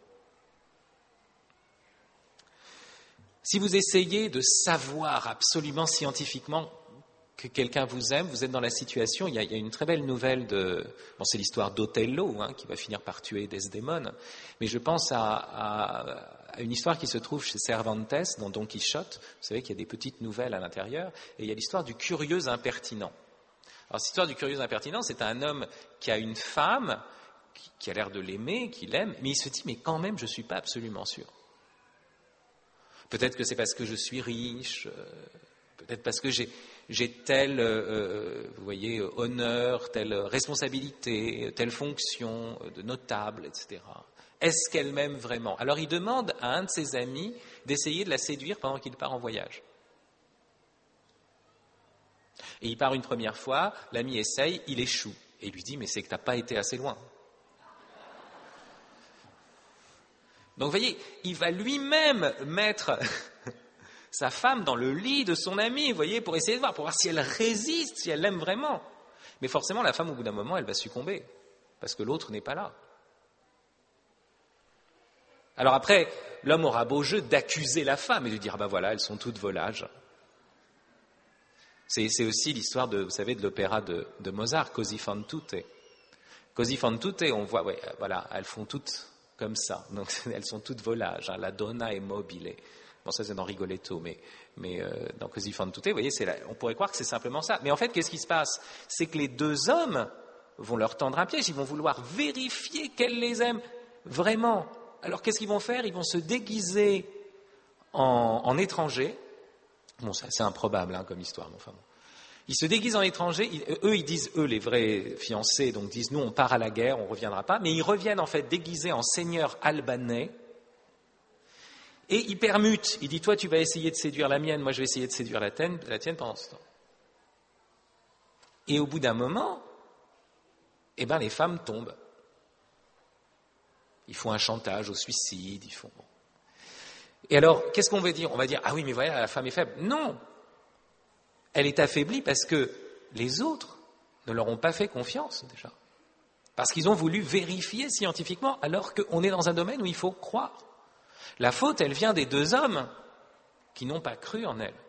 Si vous essayez de savoir absolument scientifiquement que quelqu'un vous aime, vous êtes dans la situation, il y a, il y a une très belle nouvelle de, bon, c'est l'histoire d'Othello, hein, qui va finir par tuer Desdémone, mais je pense à, à, à une histoire qui se trouve chez Cervantes, dans Don Quichotte. Vous savez qu'il y a des petites nouvelles à l'intérieur, et il y a l'histoire du curieux impertinent. Alors, cette histoire du curieux impertinent, c'est un homme qui a une femme, qui, qui a l'air de l'aimer, qui l'aime, mais il se dit, mais quand même, je ne suis pas absolument sûr. Peut-être que c'est parce que je suis riche, euh, peut-être parce que j'ai, j'ai tel, euh, vous voyez, honneur, telle responsabilité, telle fonction de notable, et cetera. Est-ce qu'elle m'aime vraiment ? Alors il demande à un de ses amis d'essayer de la séduire pendant qu'il part en voyage. Et il part une première fois, l'ami essaye, il échoue. Et il lui dit, mais c'est que tu n'as pas été assez loin. Donc vous voyez, il va lui-même mettre sa femme dans le lit de son ami, vous voyez, pour essayer de voir, pour voir si elle résiste, si elle l'aime vraiment. Mais forcément, la femme, au bout d'un moment, elle va succomber, parce que l'autre n'est pas là. Alors après, l'homme aura beau jeu d'accuser la femme et de dire, ah ben voilà, elles sont toutes volages. C'est, c'est aussi l'histoire, de, vous savez, de l'opéra de, de Mozart, Così fan tutte. Così fan tutte, on voit, ouais, voilà, elles font toutes comme ça. Donc elles sont toutes volages, hein, la donna è mobile. Bon, ça c'est dans Rigoletto, mais, mais euh, dans Così fan tutte, vous voyez, c'est la, on pourrait croire que c'est simplement ça. Mais en fait, qu'est-ce qui se passe ? C'est que les deux hommes vont leur tendre un piège, ils vont vouloir vérifier qu'elle les aime vraiment. Alors qu'est-ce qu'ils vont faire ? Ils vont se déguiser en, en étrangers. Bon, ça, c'est improbable hein, comme histoire, mais enfin bon. Ils se déguisent en étrangers, ils, eux ils disent, eux les vrais fiancés, donc disent nous on part à la guerre, on ne reviendra pas, mais ils reviennent en fait déguisés en seigneurs albanais, et ils permutent, il dit toi tu vas essayer de séduire la mienne, moi je vais essayer de séduire la tienne, la tienne pendant ce temps. Et au bout d'un moment, eh ben les femmes tombent. Ils font un chantage au suicide, ils font... Bon. Et alors, qu'est-ce qu'on veut dire ? On va dire, ah oui mais voilà, la femme est faible. Non ! Elle est affaiblie parce que les autres ne leur ont pas fait confiance déjà. Parce qu'ils ont voulu vérifier scientifiquement alors qu'on est dans un domaine où il faut croire. La faute, elle vient des deux hommes qui n'ont pas cru en elle.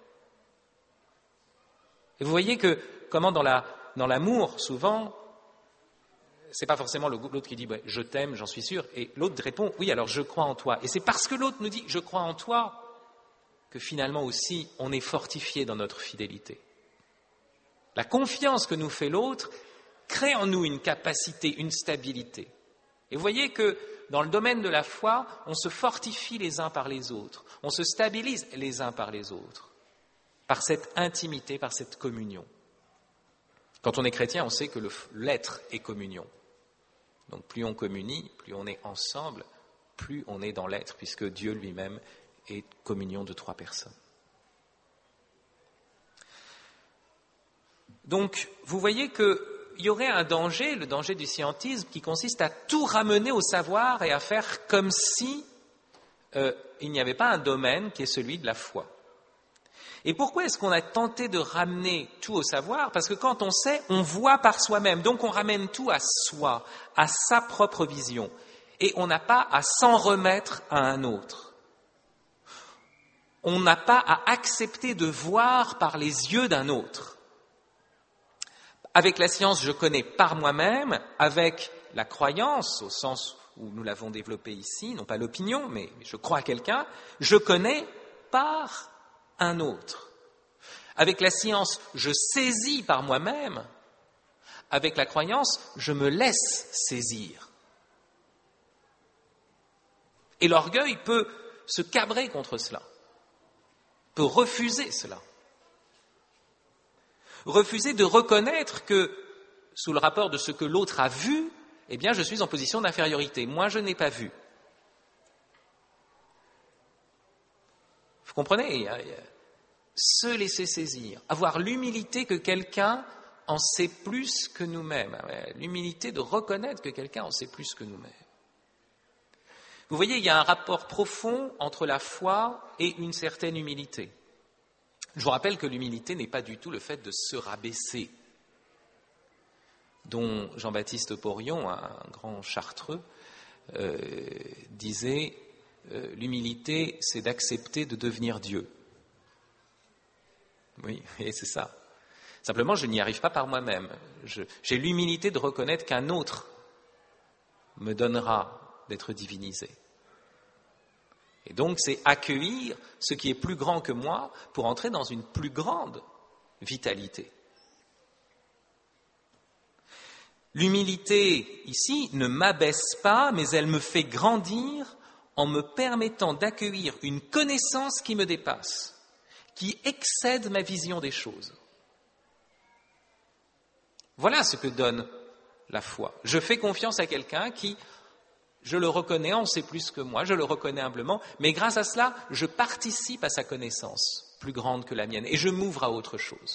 Et vous voyez que comment dans, la, dans l'amour, souvent, c'est pas forcément l'autre qui dit bah, « je t'aime, j'en suis sûr » et l'autre répond « oui, alors je crois en toi ». Et c'est parce que l'autre nous dit « je crois en toi » que finalement aussi, on est fortifié dans notre fidélité. La confiance que nous fait l'autre crée en nous une capacité, une stabilité. Et vous voyez que dans le domaine de la foi, on se fortifie les uns par les autres, on se stabilise les uns par les autres, par cette intimité, par cette communion. Quand on est chrétien, on sait que le, l'être est communion. Donc plus on communie, plus on est ensemble, plus on est dans l'être, puisque Dieu lui-même et communion de trois personnes. Donc, vous voyez qu'il y aurait un danger, le danger du scientisme, qui consiste à tout ramener au savoir et à faire comme si euh, il n'y avait pas un domaine qui est celui de la foi. Et pourquoi est-ce qu'on a tenté de ramener tout au savoir ? Parce que quand on sait, on voit par soi-même. Donc on ramène tout à soi, à sa propre vision. Et on n'a pas à s'en remettre à un autre. On n'a pas à accepter de voir par les yeux d'un autre. Avec la science, je connais par moi-même, avec la croyance, au sens où nous l'avons développée ici, non pas l'opinion, mais je crois à quelqu'un, je connais par un autre. Avec la science, je saisis par moi-même. Avec la croyance, je me laisse saisir. Et l'orgueil peut se cabrer contre cela. Peut refuser cela. Refuser de reconnaître que, sous le rapport de ce que l'autre a vu, eh bien, je suis en position d'infériorité. Moi, je n'ai pas vu. Vous comprenez ? se laisser saisir, avoir l'humilité que quelqu'un en sait plus que nous-mêmes, l'humilité de reconnaître que quelqu'un en sait plus que nous-mêmes. Vous voyez, il y a un rapport profond entre la foi et une certaine humilité. Je vous rappelle que l'humilité n'est pas du tout le fait de se rabaisser, dont Jean-Baptiste Auporion, un grand chartreux, euh, disait euh, « L'humilité, c'est d'accepter de devenir Dieu ». Oui, et c'est ça. Simplement, je n'y arrive pas par moi-même. Je, j'ai l'humilité de reconnaître qu'un autre me donnera d'être divinisé. Et donc, c'est accueillir ce qui est plus grand que moi pour entrer dans une plus grande vitalité. L'humilité, ici, ne m'abaisse pas, mais elle me fait grandir en me permettant d'accueillir une connaissance qui me dépasse, qui excède ma vision des choses. Voilà ce que donne la foi. Je fais confiance à quelqu'un qui, je le reconnais, en sait plus que moi, je le reconnais humblement, mais grâce à cela, je participe à sa connaissance plus grande que la mienne et je m'ouvre à autre chose.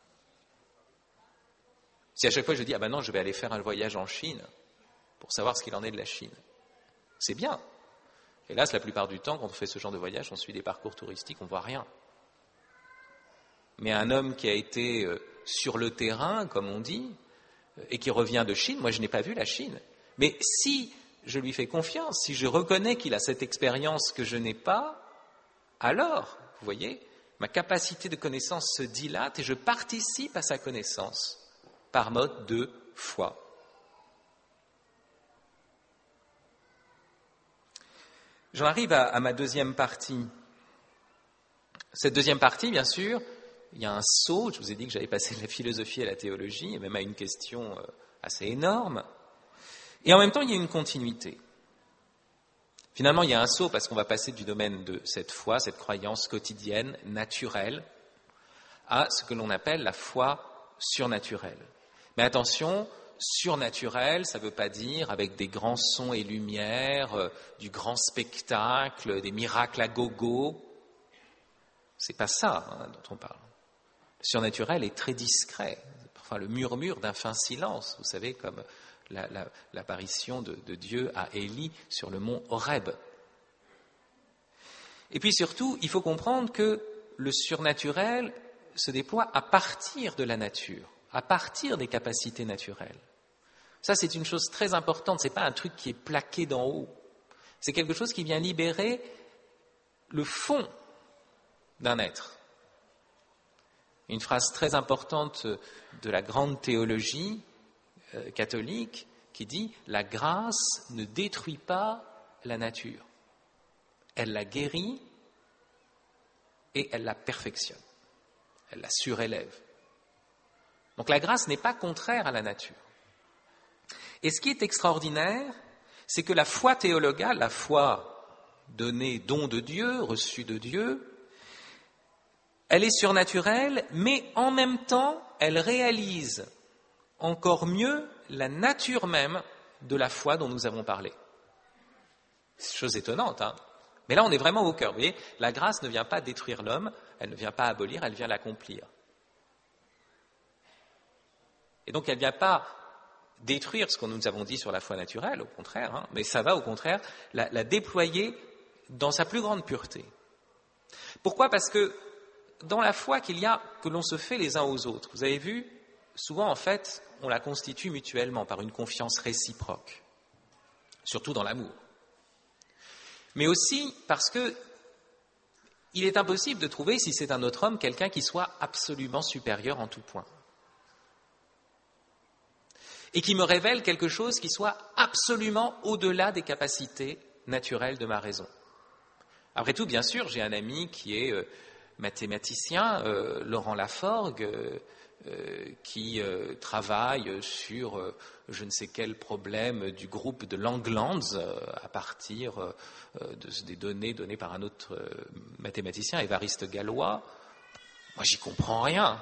Si à chaque fois je dis « Ah ben non, je vais aller faire un voyage en Chine pour savoir ce qu'il en est de la Chine », c'est bien. Hélas, la plupart du temps, quand on fait ce genre de voyage, on suit des parcours touristiques, on ne voit rien. Mais un homme qui a été sur le terrain, comme on dit, et qui revient de Chine, moi je n'ai pas vu la Chine. Mais si je lui fais confiance, si je reconnais qu'il a cette expérience que je n'ai pas, alors, vous voyez, ma capacité de connaissance se dilate et je participe à sa connaissance par mode de foi. J'en arrive à, à ma deuxième partie. Cette deuxième partie, bien sûr, il y a un saut, je vous ai dit que j'avais passé de la philosophie à la théologie, et même à une question assez énorme. Et en même temps, il y a une continuité. Finalement, il y a un saut parce qu'on va passer du domaine de cette foi, cette croyance quotidienne, naturelle, à ce que l'on appelle la foi surnaturelle. Mais attention, surnaturel, ça ne veut pas dire avec des grands sons et lumières, euh, du grand spectacle, des miracles à gogo. C'est pas ça hein, dont on parle. Le surnaturel est très discret, parfois le murmure d'un fin silence, vous savez, comme la, la, l'apparition de, de Dieu à Élie sur le mont Horeb. Et puis surtout, il faut comprendre que le surnaturel se déploie à partir de la nature, à partir des capacités naturelles. Ça, c'est une chose très importante, ce n'est pas un truc qui est plaqué d'en haut. C'est quelque chose qui vient libérer le fond d'un être. Une phrase très importante de la grande théologie euh, catholique qui dit « La grâce ne détruit pas la nature. Elle la guérit et elle la perfectionne. Elle la surélève. » Donc la grâce n'est pas contraire à la nature. Et ce qui est extraordinaire, c'est que la foi théologale, la foi donnée don de Dieu, reçue de Dieu, elle est surnaturelle, mais en même temps, elle réalise encore mieux la nature même de la foi dont nous avons parlé. C'est une chose étonnante, hein ? Mais là, on est vraiment au cœur. Vous voyez, la grâce ne vient pas détruire l'homme, elle ne vient pas abolir, elle vient l'accomplir. Et donc, elle ne vient pas détruire ce que nous avons dit sur la foi naturelle, au contraire, hein, mais ça va au contraire la, la déployer dans sa plus grande pureté. Pourquoi ? Parce que dans la foi qu'il y a, que l'on se fait les uns aux autres, vous avez vu, souvent en fait, on la constitue mutuellement par une confiance réciproque, surtout dans l'amour. Mais aussi parce que il est impossible de trouver, si c'est un autre homme, quelqu'un qui soit absolument supérieur en tout point. Et qui me révèle quelque chose qui soit absolument au-delà des capacités naturelles de ma raison. Après tout, bien sûr, j'ai un ami qui est euh, mathématicien, euh, Laurent Laforgue, euh, euh, qui euh, travaille sur euh, je ne sais quel problème du groupe de Langlands euh, à partir euh, de, des données données par un autre euh, mathématicien, Évariste Galois. Moi, j'y comprends rien.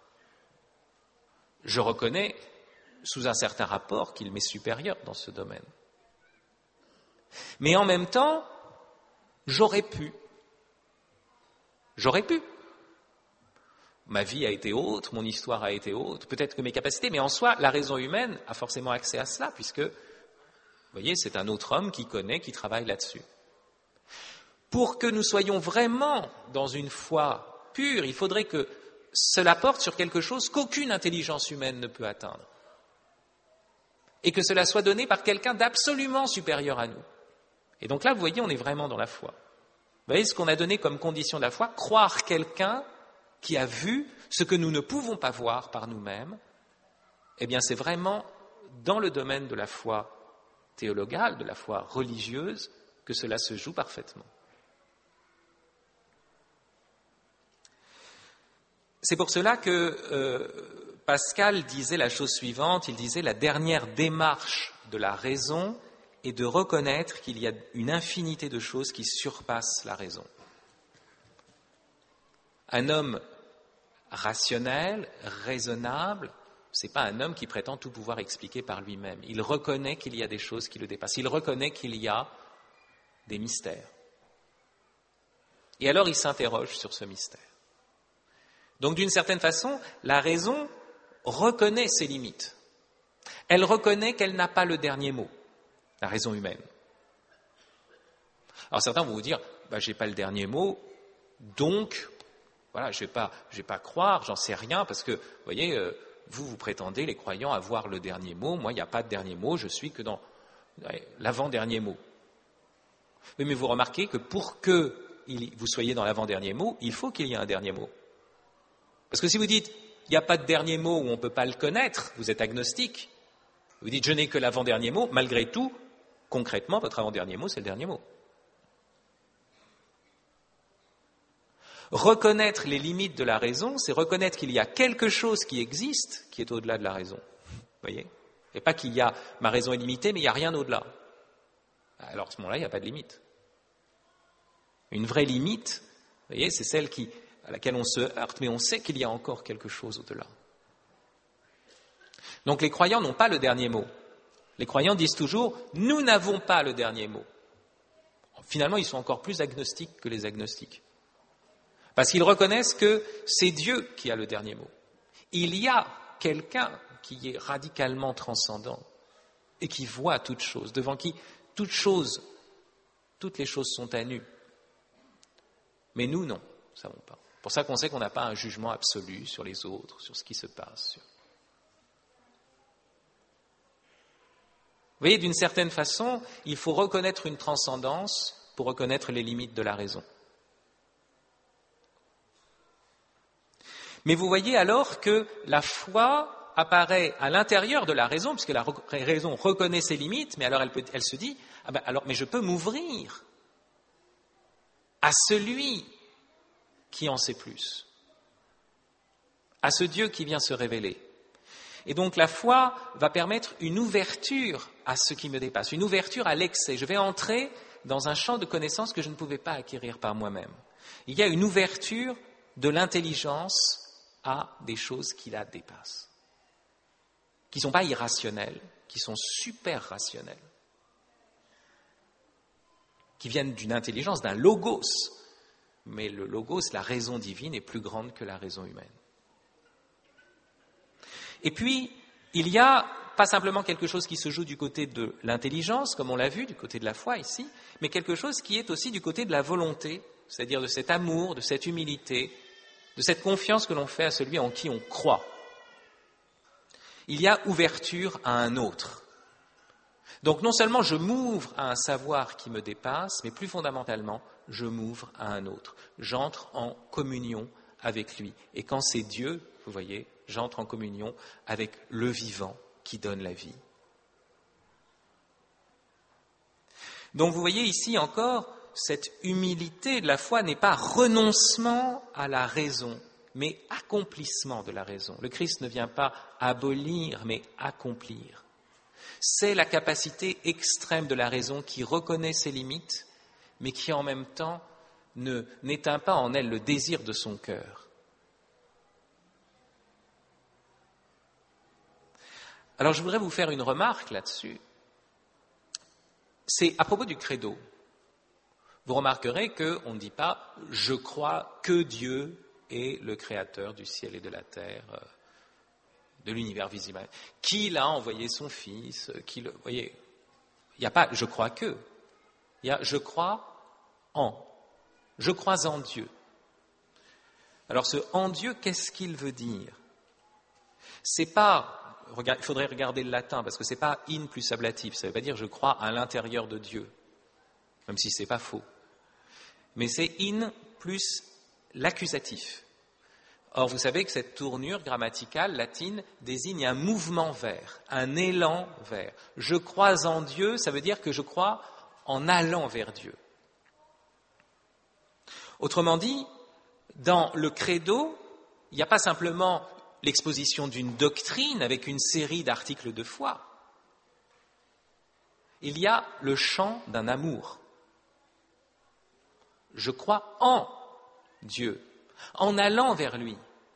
Je reconnais sous un certain rapport qu'il m'est supérieur dans ce domaine. Mais en même temps, j'aurais pu. J'aurais pu. ma vie a été haute, mon histoire a été haute, peut-être que mes capacités, mais en soi, la raison humaine a forcément accès à cela, puisque, vous voyez, c'est un autre homme qui connaît, qui travaille là-dessus. Pour que nous soyons vraiment dans une foi pure, il faudrait que cela porte sur quelque chose qu'aucune intelligence humaine ne peut atteindre. Et que cela soit donné par quelqu'un d'absolument supérieur à nous. Et donc là, vous voyez, on est vraiment dans la foi. Vous voyez ce qu'on a donné comme condition de la foi? Croire quelqu'un qui a vu ce que nous ne pouvons pas voir par nous-mêmes, eh bien c'est vraiment dans le domaine de la foi théologale, de la foi religieuse, que cela se joue parfaitement. C'est pour cela que euh, Pascal disait la chose suivante, il disait la dernière démarche de la raison est de reconnaître qu'il y a une infinité de choses qui surpassent la raison. Un homme rationnel, raisonnable, ce n'est pas un homme qui prétend tout pouvoir expliquer par lui-même. Il reconnaît qu'il y a des choses qui le dépassent. Il reconnaît qu'il y a des mystères. Et alors il s'interroge sur ce mystère. Donc d'une certaine façon, la raison reconnaît ses limites. Elle reconnaît qu'elle n'a pas le dernier mot, la raison humaine. Alors certains vont vous dire, bah, je n'ai pas le dernier mot, donc voilà, je ne vais pas, je vais pas croire, j'en sais rien, parce que, vous voyez, euh, vous, vous prétendez, les croyants, avoir le dernier mot. Moi, il n'y a pas de dernier mot, je suis que dans l'avant-dernier mot. Oui, mais vous remarquez que pour que il, vous soyez dans l'avant-dernier mot, il faut qu'il y ait un dernier mot. Parce que si vous dites, il n'y a pas de dernier mot où on ne peut pas le connaître, vous êtes agnostique. Vous dites, je n'ai que l'avant-dernier mot, malgré tout, concrètement, votre avant-dernier mot, c'est le dernier mot. Reconnaître les limites de la raison, c'est reconnaître qu'il y a quelque chose qui existe, qui est au-delà de la raison. Vous voyez ? Et pas qu'il y a, ma raison est limitée, mais il n'y a rien au-delà. Alors à ce moment-là, il n'y a pas de limite. Une vraie limite, vous voyez, c'est celle qui, à laquelle on se heurte, mais on sait qu'il y a encore quelque chose au-delà. Donc les croyants n'ont pas le dernier mot. Les croyants disent toujours, nous n'avons pas le dernier mot. Finalement, ils sont encore plus agnostiques que les agnostiques. Parce qu'ils reconnaissent que c'est Dieu qui a le dernier mot. Il y a quelqu'un qui est radicalement transcendant et qui voit toutes choses, devant qui toutes choses, toutes les choses sont à nu. Mais nous, non, nous ne savons pas. C'est pour ça qu'on sait qu'on n'a pas un jugement absolu sur les autres, sur ce qui se passe. Vous voyez, d'une certaine façon, il faut reconnaître une transcendance pour reconnaître les limites de la raison. Mais vous voyez alors que la foi apparaît à l'intérieur de la raison, puisque la raison reconnaît ses limites, mais alors elle, peut, elle se dit, ah ben alors, mais je peux m'ouvrir à celui qui en sait plus, à ce Dieu qui vient se révéler. Et donc la foi va permettre une ouverture à ce qui me dépasse, une ouverture à l'excès. Je vais entrer dans un champ de connaissances que je ne pouvais pas acquérir par moi-même. Il y a une ouverture de l'intelligence à des choses qui la dépassent, qui ne sont pas irrationnelles, qui sont super rationnelles, qui viennent d'une intelligence, d'un logos. Mais le logos, la raison divine, est plus grande que la raison humaine. Et puis, il y a pas simplement quelque chose qui se joue du côté de l'intelligence, comme on l'a vu, du côté de la foi ici, mais quelque chose qui est aussi du côté de la volonté, c'est-à-dire de cet amour, de cette humilité, de cette confiance que l'on fait à celui en qui on croit. Il y a ouverture à un autre. Donc non seulement je m'ouvre à un savoir qui me dépasse, mais plus fondamentalement, je m'ouvre à un autre. J'entre en communion avec lui. Et quand c'est Dieu, vous voyez, j'entre en communion avec le vivant qui donne la vie. Donc vous voyez ici encore, cette humilité de la foi n'est pas renoncement à la raison, mais accomplissement de la raison. Le Christ ne vient pas abolir, mais accomplir. C'est la capacité extrême de la raison qui reconnaît ses limites, mais qui en même temps ne, n'éteint pas en elle le désir de son cœur. Alors je voudrais vous faire une remarque là-dessus. C'est à propos du credo. Vous remarquerez qu'on ne dit pas « je crois que Dieu est le créateur du ciel et de la terre, de l'univers visible. Qu'il a envoyé son Fils, qu'il, vous voyez, il n'y a pas « je crois que », il y a « je crois en », je crois en Dieu. Alors ce « en Dieu », qu'est-ce qu'il veut dire? C'est pas, il faudrait regarder le latin, parce que c'est pas in plus ablatif, ça ne veut pas dire « je crois à l'intérieur de Dieu », même si c'est pas faux. Mais c'est in plus l'accusatif. Or, vous savez que cette tournure grammaticale latine désigne un mouvement vers, un élan vers. Je crois en Dieu, ça veut dire que je crois en allant vers Dieu. Autrement dit, dans le credo, il n'y a pas simplement l'exposition d'une doctrine avec une série d'articles de foi. Il y a le chant d'un amour. Je crois en Dieu, en allant vers lui.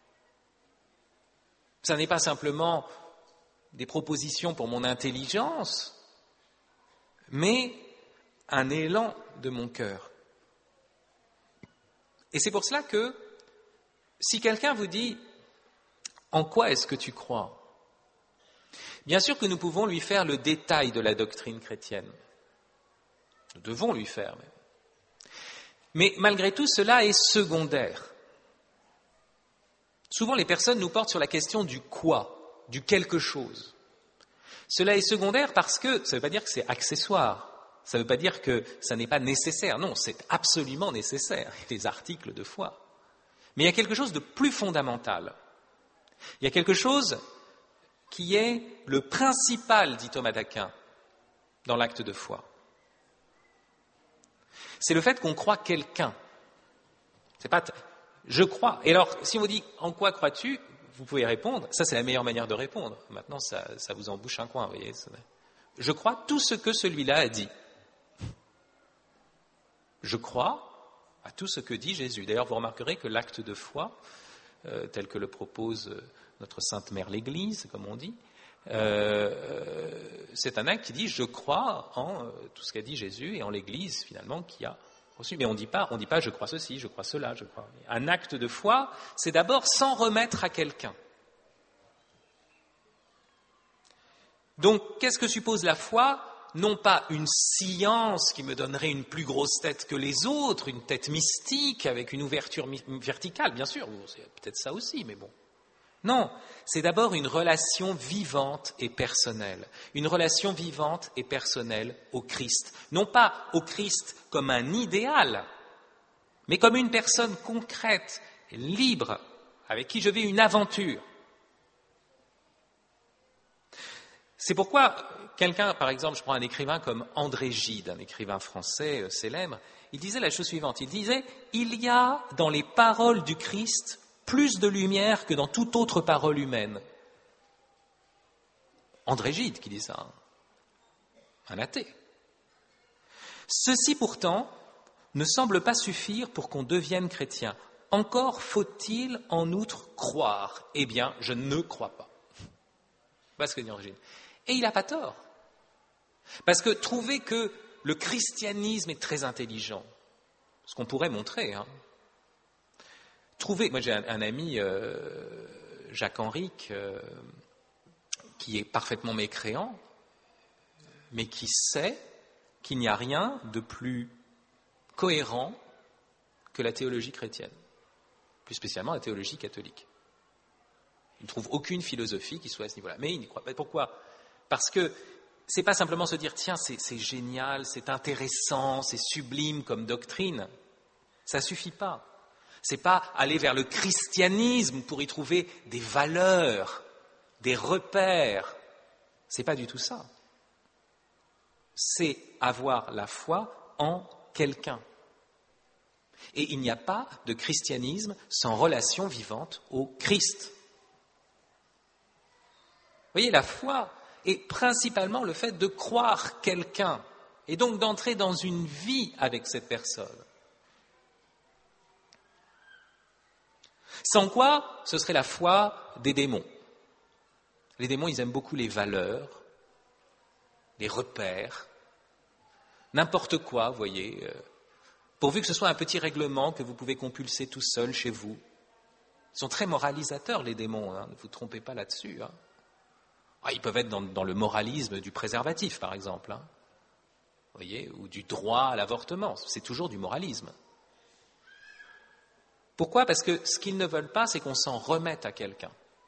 Ça n'est pas simplement des propositions pour mon intelligence, mais un élan de mon cœur. Et c'est pour cela que, si quelqu'un vous dit « En quoi est-ce que tu crois ?» Bien sûr que nous pouvons lui faire le détail de la doctrine chrétienne. Nous devons lui faire même. Mais malgré tout, cela est secondaire. Souvent, les personnes nous portent sur la question du quoi, du quelque chose. Cela est secondaire parce que ça ne veut pas dire que c'est accessoire. Ça ne veut pas dire que ça n'est pas nécessaire. Non, c'est absolument nécessaire, les articles de foi. Mais il y a quelque chose de plus fondamental. Il y a quelque chose qui est le principal, dit Thomas d'Aquin, dans l'acte de foi. C'est le fait qu'on croit quelqu'un. C'est pas t- je crois. Et alors, si on vous dit en quoi crois-tu, vous pouvez répondre. Ça, c'est la meilleure manière de répondre. Maintenant, ça, ça vous embouche un coin, vous voyez. Je crois tout ce que celui-là a dit. Je crois à tout ce que dit Jésus. D'ailleurs, vous remarquerez que l'acte de foi, euh, tel que le propose euh, notre Sainte Mère l'Église, comme on dit, euh, c'est un acte qui dit « je crois en euh, tout ce qu'a dit Jésus » et en l'Église, finalement, qui a reçu. Mais on ne dit pas, on dit pas « je crois ceci, je crois cela, je crois… » Un acte de foi, c'est d'abord s'en remettre à quelqu'un. Donc, qu'est-ce que suppose la foi ? Non pas une science qui me donnerait une plus grosse tête que les autres, une tête mystique avec une ouverture mi- verticale, bien sûr, c'est peut-être ça aussi, mais bon. Non, c'est d'abord une relation vivante et personnelle, une relation vivante et personnelle au Christ. Non pas au Christ comme un idéal, mais comme une personne concrète, libre, avec qui je vis une aventure. C'est pourquoi quelqu'un, par exemple, je prends un écrivain comme André Gide, un écrivain français euh, célèbre, il disait la chose suivante, il disait « Il y a dans les paroles du Christ plus de lumière que dans toute autre parole humaine. » André Gide qui dit ça, un athée. Ceci pourtant ne semble pas suffire pour qu'on devienne chrétien. Encore faut-il en outre croire. Eh bien, je ne crois pas. Voilà ce que dit André Gide. Et il n'a pas tort. Parce que trouver que le christianisme est très intelligent, ce qu'on pourrait montrer, hein. Trouver, moi j'ai un, un ami, euh, Jacques Henrique, euh, qui est parfaitement mécréant, mais qui sait qu'il n'y a rien de plus cohérent que la théologie chrétienne, plus spécialement la théologie catholique. Il ne trouve aucune philosophie qui soit à ce niveau-là. Mais il n'y croit pas. Pourquoi ? Parce que c'est pas simplement se dire tiens, c'est, c'est génial, c'est intéressant, c'est sublime comme doctrine. Ça suffit pas. C'est pas aller vers le christianisme pour y trouver des valeurs, des repères. C'est pas du tout ça. C'est avoir la foi en quelqu'un. Et il n'y a pas de christianisme sans relation vivante au Christ. Vous voyez, la foi est principalement le fait de croire quelqu'un et donc d'entrer dans une vie avec cette personne. Sans quoi, ce serait la foi des démons. Les démons, ils aiment beaucoup les valeurs, les repères, n'importe quoi, vous voyez, pourvu que ce soit un petit règlement que vous pouvez compulser tout seul chez vous. Ils sont très moralisateurs, les démons, hein, ne vous trompez pas là-dessus. Hein. Ah, ils peuvent être dans, dans le moralisme du préservatif, par exemple, hein, vous voyez, ou du droit à l'avortement. C'est toujours du moralisme. Pourquoi ? Parce que ce qu'ils ne veulent pas, c'est qu'on s'en remette à quelqu'un.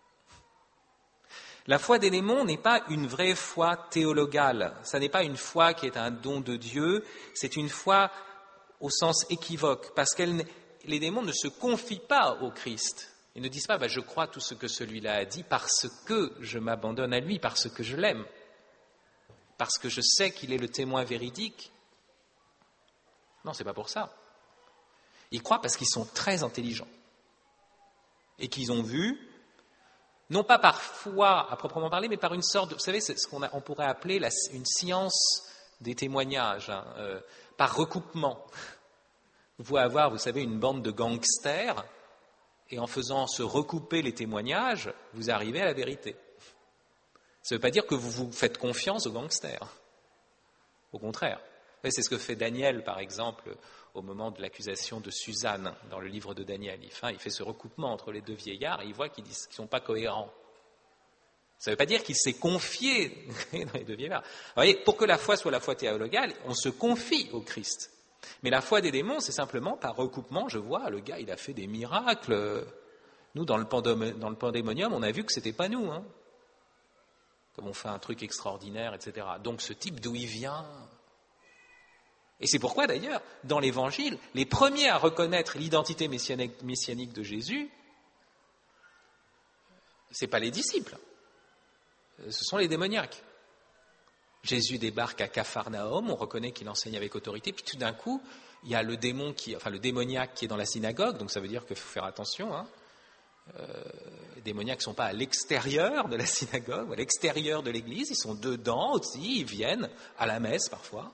La foi des démons n'est pas une vraie foi théologale. Ça n'est pas une foi qui est un don de Dieu. C'est une foi au sens équivoque, parce que les démons ne se confient pas au Christ. Ils ne disent pas bah, « je crois tout ce que celui-là a dit parce que je m'abandonne à lui, parce que je l'aime, parce que je sais qu'il est le témoin véridique ». Non, ce n'est pas pour ça. Ils croient parce qu'ils sont très intelligents et qu'ils ont vu, non pas par foi à proprement parler, mais par une sorte de, vous savez, c'est ce qu'on a, on pourrait appeler la, une science des témoignages, hein, euh, par recoupement. Vous pouvez avoir, vous savez, une bande de gangsters, et en faisant se recouper les témoignages, vous arrivez à la vérité. Ça ne veut pas dire que vous vous faites confiance aux gangsters. Au contraire. C'est ce que fait Daniel, par exemple, au moment de l'accusation de Suzanne, dans le livre de Daniel. Il fait, il fait ce recoupement entre les deux vieillards, et il voit qu'ils ne sont pas cohérents. Ça ne veut pas dire qu'il s'est confié dans les deux vieillards. Vous voyez, pour que la foi soit la foi théologale, on se confie au Christ. Mais la foi des démons, c'est simplement par recoupement. Je vois, le gars, il a fait des miracles. Nous, dans le, pandém- dans le pandémonium, on a vu que ce n'était pas nous. Hein. Comme on fait un truc extraordinaire, et cetera. Donc ce type, d'où il vient ? Et c'est pourquoi, d'ailleurs, dans l'Évangile, les premiers à reconnaître l'identité messianique, messianique de Jésus, ce n'est pas les disciples, ce sont les démoniaques. Jésus débarque à Capharnaüm, on reconnaît qu'il enseigne avec autorité, puis tout d'un coup, il y a le démon qui, enfin le démoniaque qui est dans la synagogue, donc ça veut dire qu'il faut faire attention. Hein. Euh, les démoniaques ne sont pas à l'extérieur de la synagogue, à l'extérieur de l'église, ils sont dedans aussi, ils viennent à la messe parfois.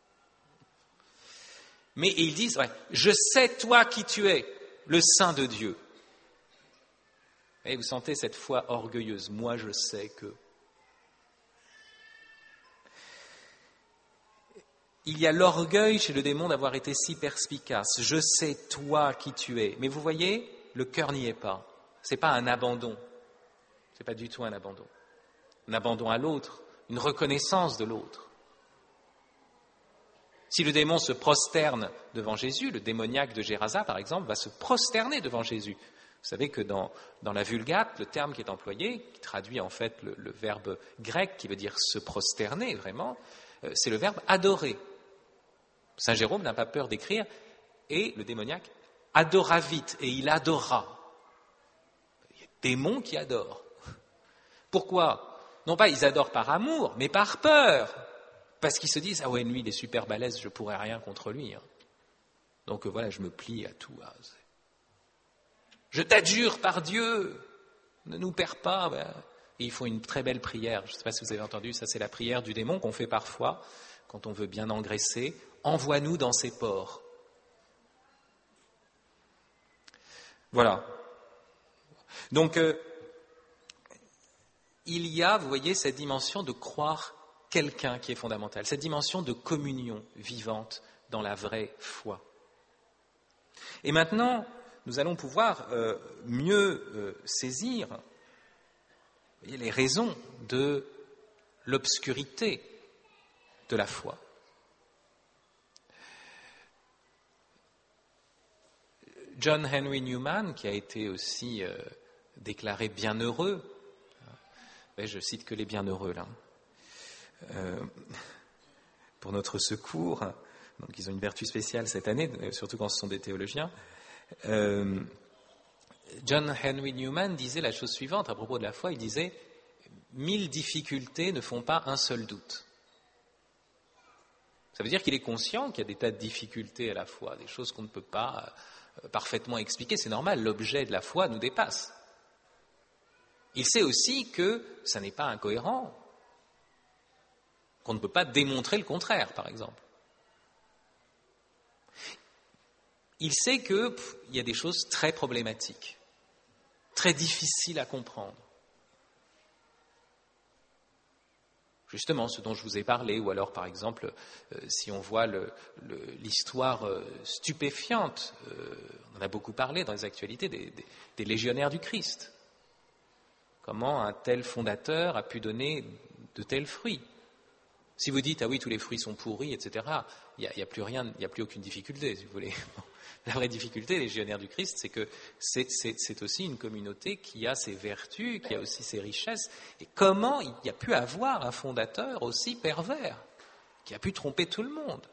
Mais ils disent, ouais, je sais toi qui tu es, le Saint de Dieu. Et vous sentez cette foi orgueilleuse, moi je sais que. Il y a l'orgueil chez le démon d'avoir été si perspicace. Je sais toi qui tu es. Mais vous voyez, le cœur n'y est pas. Ce n'est pas un abandon. Ce n'est pas du tout un abandon. Un abandon à l'autre, une reconnaissance de l'autre. Si le démon se prosterne devant Jésus, le démoniaque de Gérasa, par exemple, va se prosterner devant Jésus. Vous savez que dans, dans la Vulgate, le terme qui est employé, qui traduit en fait le, le verbe grec qui veut dire se prosterner vraiment, euh, c'est le verbe adorer. Saint Jérôme n'a pas peur d'écrire « et le démoniaque adora vite » et il adora. Il y a des démons qui adorent. Pourquoi ? Non pas ils adorent par amour, mais par peur. Parce qu'ils se disent « ah ouais, lui il est super balèze, je ne pourrais rien contre lui. Hein. » Donc voilà, je me plie à tout. Hein. Je t'adjure par Dieu, ne nous perds pas. Ben. Et ils font une très belle prière. Je ne sais pas si vous avez entendu, ça c'est la prière du démon qu'on fait parfois quand on veut bien engraisser. Envoie-nous dans ces porcs. Voilà. Donc, euh, il y a, vous voyez, cette dimension de croire quelqu'un qui est fondamentale, cette dimension de communion vivante dans la vraie foi. Et maintenant, nous allons pouvoir euh, mieux euh, saisir vous voyez, les raisons de l'obscurité de la foi. John Henry Newman, qui a été aussi euh, déclaré bienheureux, ben, je cite que les bienheureux là, euh, pour notre secours, donc ils ont une vertu spéciale cette année, surtout quand ce sont des théologiens. Euh, John Henry Newman disait la chose suivante à propos de la foi, il disait « Mille difficultés ne font pas un seul doute ». Ça veut dire qu'il est conscient qu'il y a des tas de difficultés à la foi, des choses qu'on ne peut pas parfaitement expliquer, c'est normal, l'objet de la foi nous dépasse. Il sait aussi que ça n'est pas incohérent, qu'on ne peut pas démontrer le contraire, par exemple. Il sait qu'il y a des choses très problématiques, très difficiles à comprendre. Justement, ce dont je vous ai parlé, ou alors par exemple, euh, si on voit le, le, l'histoire euh, stupéfiante, euh, on en a beaucoup parlé dans les actualités, des, des, des légionnaires du Christ. Comment un tel fondateur a pu donner de tels fruits. Si vous dites, ah oui, tous les fruits sont pourris, et cetera, il n'y a, a plus rien, il n'y a plus aucune difficulté, si vous voulez. La vraie difficulté, les légionnaires du Christ, c'est que c'est, c'est, c'est aussi une communauté qui a ses vertus, qui a aussi ses richesses. Et comment il y a pu avoir un fondateur aussi pervers, qui a pu tromper tout le monde?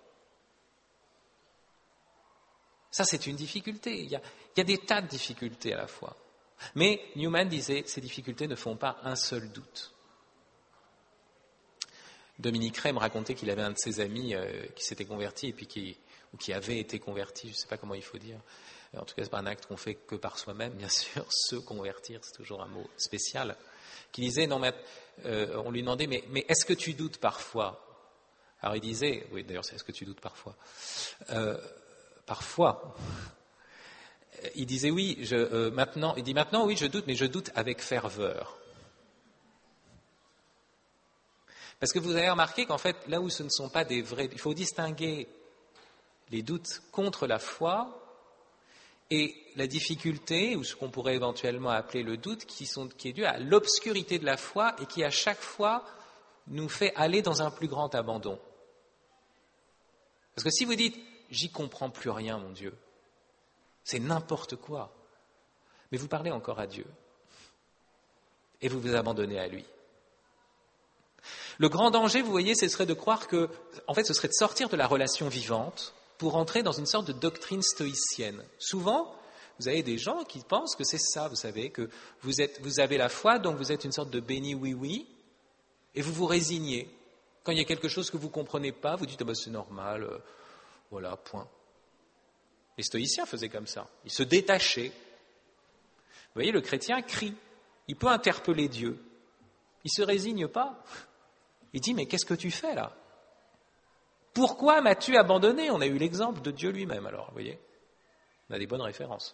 Ça, c'est une difficulté. Il y a, il y a des tas de difficultés à la fois. Mais Newman disait, ces difficultés ne font pas un seul doute. Dominique Ray me racontait qu'il avait un de ses amis euh, qui s'était converti et puis qui, ou qui avait été converti, je ne sais pas comment il faut dire. En tout cas, ce n'est pas un acte qu'on fait que par soi-même, bien sûr. Se convertir, c'est toujours un mot spécial. Qui disait, non, mais, euh, on lui demandait, mais, mais est-ce que tu doutes parfois? Alors il disait, oui, d'ailleurs, c'est est-ce que tu doutes parfois euh, Parfois. Il disait, oui, je, euh, maintenant, il dit maintenant, oui, je doute, mais je doute avec ferveur. Parce que vous avez remarqué qu'en fait, là où ce ne sont pas des vrais... Il faut distinguer les doutes contre la foi et la difficulté, ou ce qu'on pourrait éventuellement appeler le doute, qui, sont, qui est dû à l'obscurité de la foi et qui, à chaque fois, nous fait aller dans un plus grand abandon. Parce que si vous dites « j'y comprends plus rien, mon Dieu », c'est n'importe quoi. Mais vous parlez encore à Dieu et vous vous abandonnez à lui. Le grand danger, vous voyez, ce serait de croire que, en fait, ce serait de sortir de la relation vivante pour entrer dans une sorte de doctrine stoïcienne. Souvent, vous avez des gens qui pensent que c'est ça, vous savez, que vous, êtes, vous avez la foi, donc vous êtes une sorte de béni oui-oui, et vous vous résignez. Quand il y a quelque chose que vous ne comprenez pas, vous dites, ah ben, c'est normal, euh, voilà, point. Les stoïciens faisaient comme ça, ils se détachaient. Vous voyez, le chrétien crie, il peut interpeller Dieu, il ne se résigne pas. Il dit, mais qu'est-ce que tu fais là? Pourquoi m'as-tu abandonné? On a eu l'exemple de Dieu lui-même, alors, vous voyez. On a des bonnes références.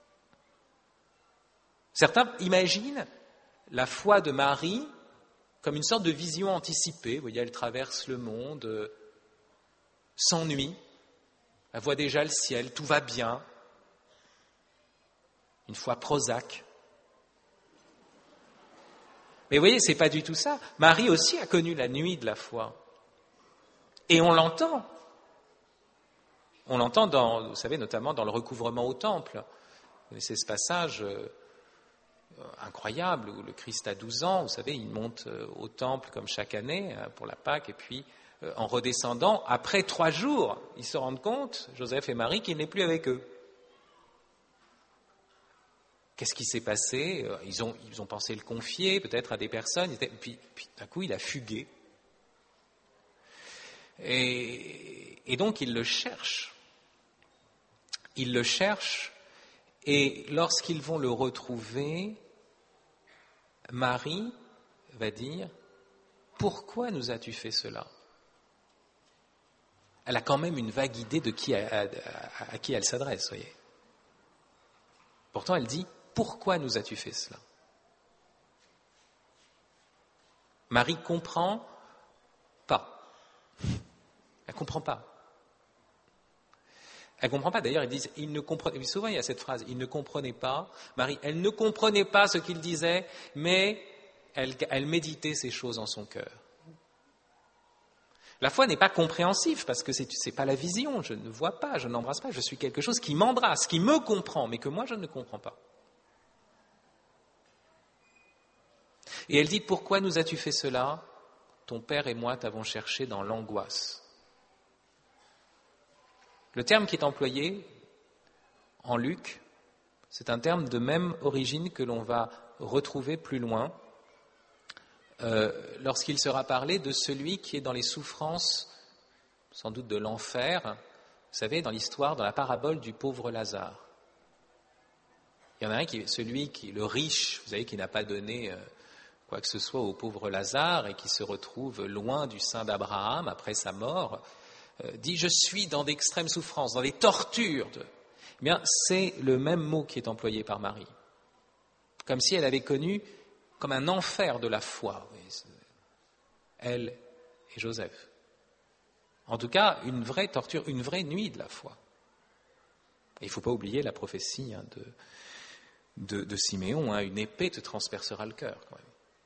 Certains imaginent la foi de Marie comme une sorte de vision anticipée. Vous voyez, elle traverse le monde, euh, s'ennuie, elle voit déjà le ciel, tout va bien. Une foi prosaque. Mais vous voyez, ce n'est pas du tout ça. Marie aussi a connu la nuit de la foi. Et on l'entend. On l'entend, dans, vous savez, notamment dans le recouvrement au temple. Vous connaissez ce passage euh, incroyable où le Christ a douze ans, vous savez, il monte euh, au temple comme chaque année euh, pour la Pâque, et puis euh, en redescendant, après trois jours, ils se rendent compte, Joseph et Marie, qu'il n'est plus avec eux. Qu'est-ce qui s'est passé? Ils ont, ils ont pensé le confier peut-être à des personnes, et puis, puis d'un coup il a fugué. Et, et donc ils le cherchent. Ils le cherchent, et lorsqu'ils vont le retrouver, Marie va dire, « Pourquoi nous as-tu fait cela ?» Elle a quand même une vague idée de qui à, à, à qui elle s'adresse, voyez. Pourtant elle dit, pourquoi nous as-tu fait cela? Marie comprend pas. Elle comprend pas. Elle comprend pas. D'ailleurs, ils disent, ils ne comprenaient. Souvent, il y a cette phrase, ils ne comprenaient pas. Marie, elle ne comprenait pas ce qu'il disait, mais elle, elle méditait ces choses en son cœur. La foi n'est pas compréhensive parce que c'est, c'est pas la vision. Je ne vois pas, je n'embrasse pas. Je suis quelque chose qui m'embrasse, qui me comprend, mais que moi je ne comprends pas. Et elle dit, pourquoi nous as-tu fait cela? Ton père et moi t'avons cherché dans l'angoisse. Le terme qui est employé en Luc, c'est un terme de même origine que l'on va retrouver plus loin, euh, lorsqu'il sera parlé de celui qui est dans les souffrances, sans doute de l'enfer, vous savez, dans l'histoire, dans la parabole du pauvre Lazare. Il y en a un qui est celui qui est le riche, vous savez, qui n'a pas donné... Euh, quoi que ce soit au pauvre Lazare et qui se retrouve loin du sein d'Abraham après sa mort, euh, dit « je suis dans d'extrêmes souffrances, dans des tortures. De... » Eh bien, c'est le même mot qui est employé par Marie, comme si elle avait connu comme un enfer de la foi. elle et Joseph. En tout cas, une vraie torture, une vraie nuit de la foi. Et il ne faut pas oublier la prophétie hein, de, de, de Siméon, hein, une épée te transpercera le cœur. Quand même.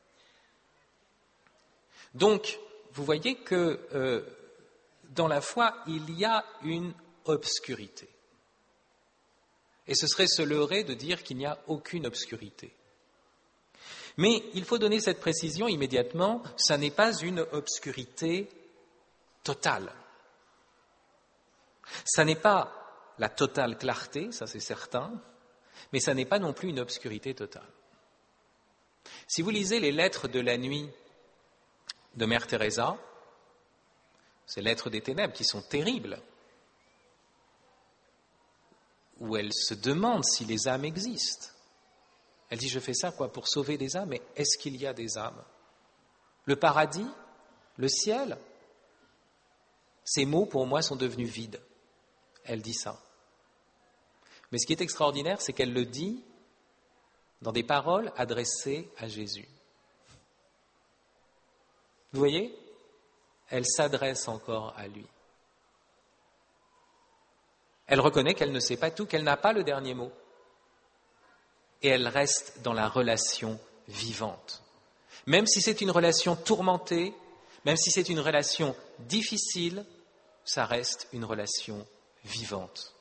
Donc, vous voyez que euh, dans la foi, il y a une obscurité. Et ce serait se leurrer de dire qu'il n'y a aucune obscurité. Mais il faut donner cette précision immédiatement, ça n'est pas une obscurité totale. Ça n'est pas la totale clarté, ça c'est certain, mais ça n'est pas non plus une obscurité totale. Si vous lisez les lettres de la nuit de Mère Teresa, ces lettres des ténèbres qui sont terribles, où elle se demande si les âmes existent. Elle dit, je fais ça quoi pour sauver des âmes, mais est-ce qu'il y a des âmes? Le paradis? Le ciel? Ces mots, pour moi, sont devenus vides. Elle dit ça. Mais ce qui est extraordinaire, c'est qu'elle le dit dans des paroles adressées à Jésus. Vous voyez? Elle s'adresse encore à lui. Elle reconnaît qu'elle ne sait pas tout, qu'elle n'a pas le dernier mot. Et elle reste dans la relation vivante. Même si c'est une relation tourmentée, même si c'est une relation difficile, ça reste une relation vivante.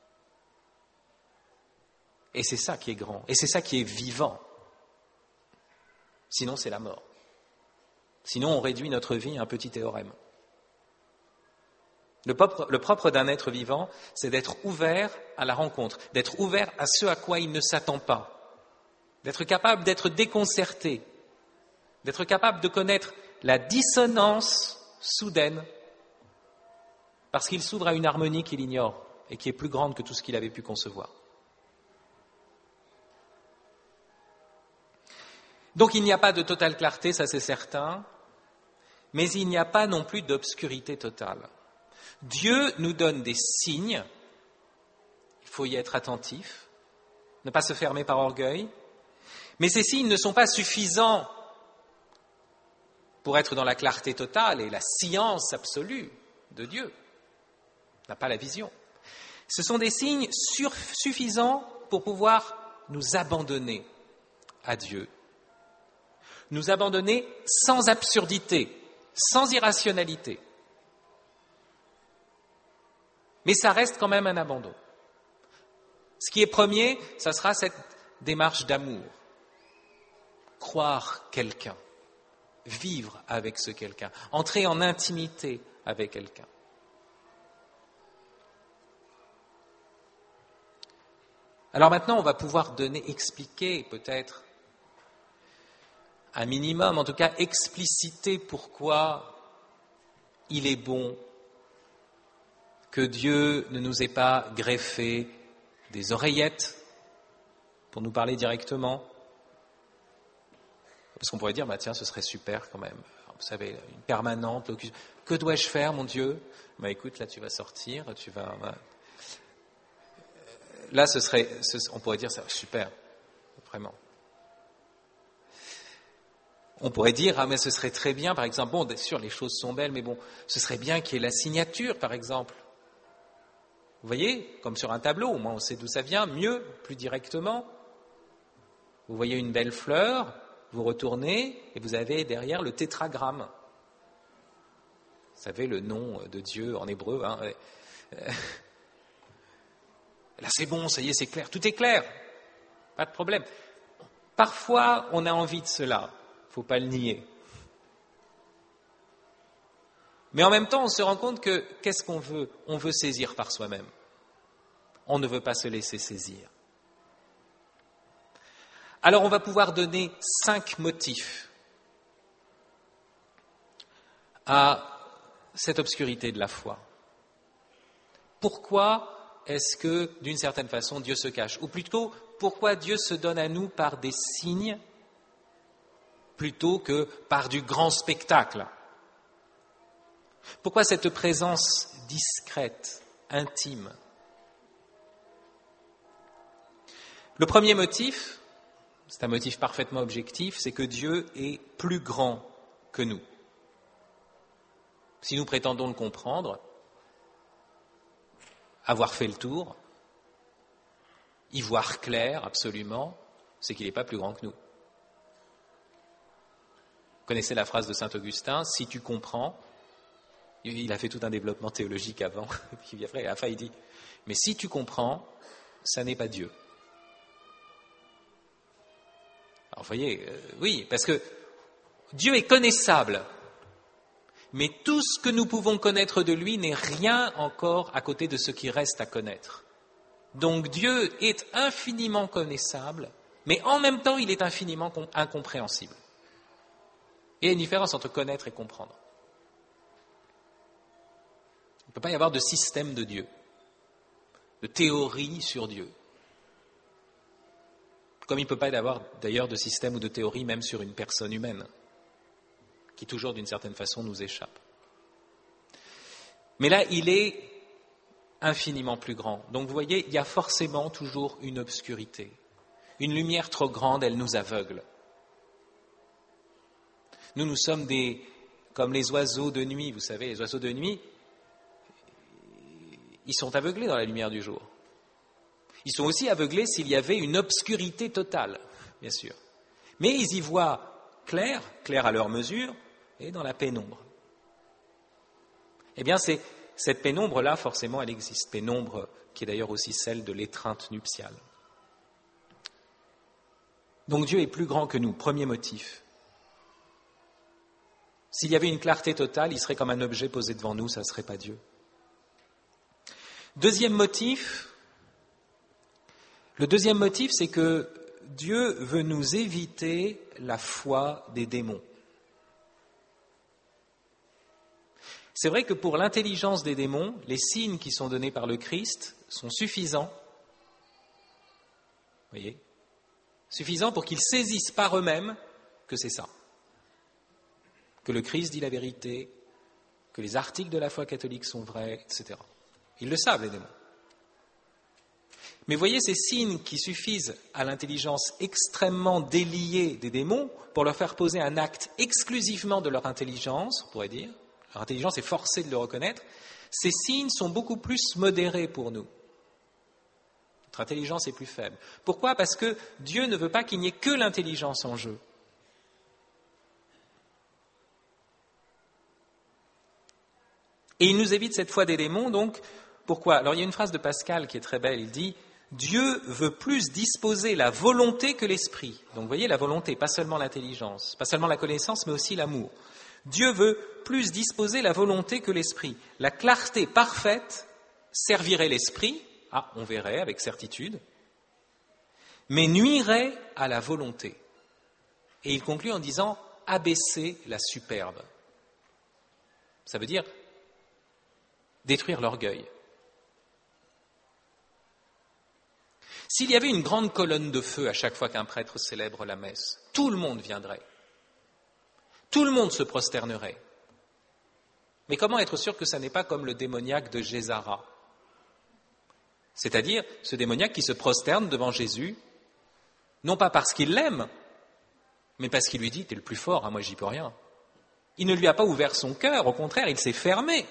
Et c'est ça qui est grand, et c'est ça qui est vivant. Sinon, c'est la mort. Sinon, on réduit notre vie à un petit théorème. Le propre, le propre d'un être vivant, c'est d'être ouvert à la rencontre, d'être ouvert à ce à quoi il ne s'attend pas, d'être capable d'être déconcerté, d'être capable de connaître la dissonance soudaine, parce qu'il s'ouvre à une harmonie qu'il ignore et qui est plus grande que tout ce qu'il avait pu concevoir. Donc il n'y a pas de totale clarté, ça c'est certain, mais il n'y a pas non plus d'obscurité totale. Dieu nous donne des signes, il faut y être attentif, ne pas se fermer par orgueil, mais ces signes ne sont pas suffisants pour être dans la clarté totale et la science absolue de Dieu. On n'a pas la vision. Ce sont des signes sur- suffisants pour pouvoir nous abandonner à Dieu, nous abandonner sans absurdité, sans irrationalité. Mais ça reste quand même un abandon. Ce qui est premier, ça sera cette démarche d'amour. Croire quelqu'un, vivre avec ce quelqu'un, entrer en intimité avec quelqu'un. Alors maintenant, on va pouvoir donner, expliquer peut-être un minimum, en tout cas expliciter pourquoi il est bon que Dieu ne nous ait pas greffé des oreillettes pour nous parler directement. Parce qu'on pourrait dire, bah tiens, ce serait super quand même. Alors, vous savez, une permanente. Que dois-je faire, mon Dieu? Bah écoute, là tu vas sortir, tu vas. Bah... Là, ce serait, ce, on pourrait dire, ça super, vraiment. On pourrait dire, ah mais ce serait très bien, par exemple, bon, bien sûr, les choses sont belles, mais bon, ce serait bien qu'il y ait la signature, par exemple. Vous voyez, comme sur un tableau, au moins on sait d'où ça vient, mieux, plus directement. Vous voyez une belle fleur, vous retournez et vous avez derrière le tétragramme. Vous savez, le nom de Dieu en hébreu. Hein. Là, c'est bon, ça y est, c'est clair, tout est clair, pas de problème. Parfois, on a envie de cela, il ne faut pas le nier. Mais en même temps, on se rend compte que, qu'est-ce qu'on veut? On veut saisir par soi-même. On ne veut pas se laisser saisir. Alors, on va pouvoir donner cinq motifs à cette obscurité de la foi. Pourquoi est-ce que, d'une certaine façon, Dieu se cache? Ou plutôt, pourquoi Dieu se donne à nous par des signes plutôt que par du grand spectacle? Pourquoi cette présence discrète, intime? Le premier motif, c'est un motif parfaitement objectif, c'est que Dieu est plus grand que nous. Si nous prétendons le comprendre, avoir fait le tour, y voir clair absolument, c'est qu'il n'est pas plus grand que nous. Vous connaissez la phrase de saint Augustin, si tu comprends, il a fait tout un développement théologique avant, puis après, à la fin il dit, mais si tu comprends, ça n'est pas Dieu. Alors vous voyez, euh, oui, parce que Dieu est connaissable, mais tout ce que nous pouvons connaître de lui n'est rien encore à côté de ce qui reste à connaître. Donc Dieu est infiniment connaissable, mais en même temps il est infiniment incompréhensible. Il y a une différence entre connaître et comprendre. Il ne peut pas y avoir de système de Dieu, de théorie sur Dieu. Comme il ne peut pas y avoir d'ailleurs de système ou de théorie même sur une personne humaine, qui toujours d'une certaine façon nous échappe. Mais là, il est infiniment plus grand. Donc vous voyez, il y a forcément toujours une obscurité. Une lumière trop grande, elle nous aveugle. Nous, nous sommes des, comme les oiseaux de nuit, vous savez, les oiseaux de nuit, ils sont aveuglés dans la lumière du jour. Ils sont aussi aveuglés s'il y avait une obscurité totale, bien sûr. Mais ils y voient clair, clair à leur mesure, et dans la pénombre. Eh bien, c'est, cette pénombre-là, forcément, elle existe. Pénombre qui est d'ailleurs aussi celle de l'étreinte nuptiale. Donc Dieu est plus grand que nous, premier motif. S'il y avait une clarté totale, il serait comme un objet posé devant nous, ça ne serait pas Dieu. Deuxième motif, le deuxième motif, c'est que Dieu veut nous éviter la foi des démons. C'est vrai que pour l'intelligence des démons, les signes qui sont donnés par le Christ sont suffisants, vous voyez, suffisants pour qu'ils saisissent par eux-mêmes que c'est ça. Que le Christ dit la vérité, que les articles de la foi catholique sont vrais, et cetera. Ils le savent, les démons. Mais voyez, ces signes qui suffisent à l'intelligence extrêmement déliée des démons pour leur faire poser un acte exclusivement de leur intelligence, on pourrait dire, leur intelligence est forcée de le reconnaître, ces signes sont beaucoup plus modérés pour nous. Notre intelligence est plus faible. Pourquoi ? Parce que Dieu ne veut pas qu'il n'y ait que l'intelligence en jeu. Et il nous évite cette foi des démons, donc, pourquoi ? Alors il y a une phrase de Pascal qui est très belle, il dit « Dieu veut plus disposer la volonté que l'esprit ». Donc vous voyez, la volonté, pas seulement l'intelligence, pas seulement la connaissance, mais aussi l'amour. Dieu veut plus disposer la volonté que l'esprit. La clarté parfaite servirait l'esprit, ah, on verrait avec certitude, mais nuirait à la volonté. Et il conclut en disant « abaisser la superbe ». Ça veut dire détruire l'orgueil. S'il y avait une grande colonne de feu à chaque fois qu'un prêtre célèbre la messe, tout le monde viendrait. Tout le monde se prosternerait. Mais comment être sûr que ça n'est pas comme le démoniaque de Gézara ? C'est-à-dire ce démoniaque qui se prosterne devant Jésus, non pas parce qu'il l'aime, mais parce qu'il lui dit « t'es le plus fort, hein, moi j'y peux rien ». Il ne lui a pas ouvert son cœur, au contraire, il s'est fermé.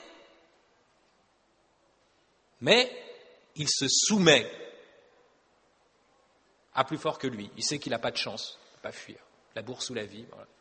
Mais il se soumet à plus fort que lui. Il sait qu'il n'a pas de chance, il ne peut pas fuir. La bourse ou la vie, voilà.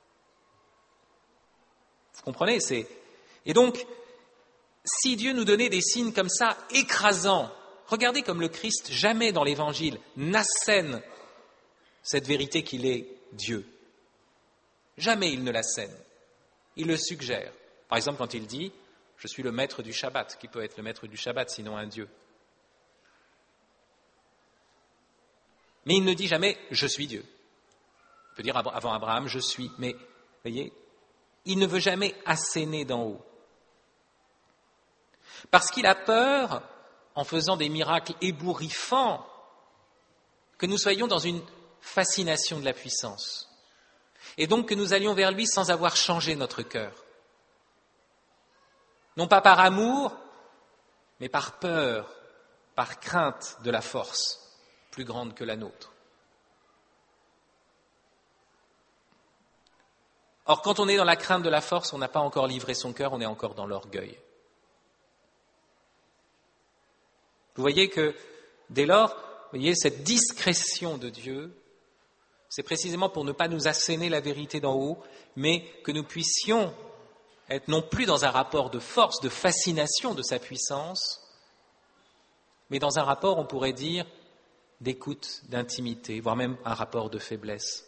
Vous comprenez, c'est... Et donc, si Dieu nous donnait des signes comme ça, écrasants, regardez comme le Christ, jamais dans l'Évangile, n'assène cette vérité qu'il est Dieu. Jamais il ne l'assène. Il le suggère. Par exemple, quand il dit « Je suis le maître du Shabbat », qui peut être le maître du Shabbat, sinon un Dieu. Mais il ne dit jamais « Je suis Dieu ». Il peut dire avant Abraham « Je suis ». Mais, vous voyez, il ne veut jamais asséner d'en haut. Parce qu'il a peur, en faisant des miracles ébouriffants, que nous soyons dans une fascination de la puissance. Et donc que nous allions vers lui sans avoir changé notre cœur. Non pas par amour, mais par peur, par crainte de la force plus grande que la nôtre. Or, quand on est dans la crainte de la force, on n'a pas encore livré son cœur, on est encore dans l'orgueil. Vous voyez que, dès lors, vous voyez, cette discrétion de Dieu, c'est précisément pour ne pas nous asséner la vérité d'en haut, mais que nous puissions être non plus dans un rapport de force, de fascination de sa puissance, mais dans un rapport, on pourrait dire, d'écoute, d'intimité, voire même un rapport de faiblesse.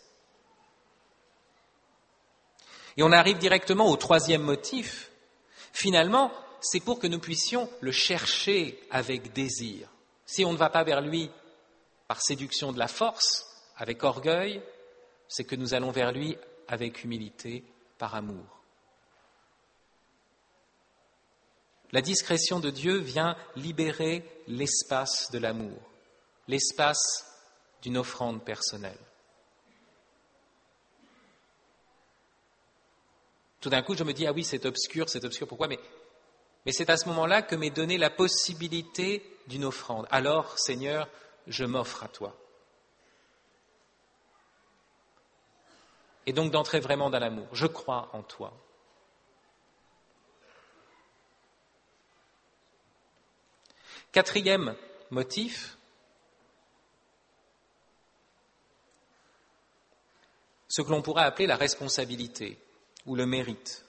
Et on arrive directement au troisième motif. Finalement, c'est pour que nous puissions le chercher avec désir. Si on ne va pas vers lui par séduction de la force, avec orgueil, c'est que nous allons vers lui avec humilité, par amour. La discrétion de Dieu vient libérer l'espace de l'amour, l'espace d'une offrande personnelle. Tout d'un coup, je me dis, ah oui, c'est obscur, c'est obscur, pourquoi ? Mais, mais c'est à ce moment-là que m'est donnée la possibilité d'une offrande. Alors, Seigneur, je m'offre à toi. Et donc d'entrer vraiment dans l'amour. Je crois en toi. Quatrième motif, ce que l'on pourrait appeler la responsabilité ou le mérite.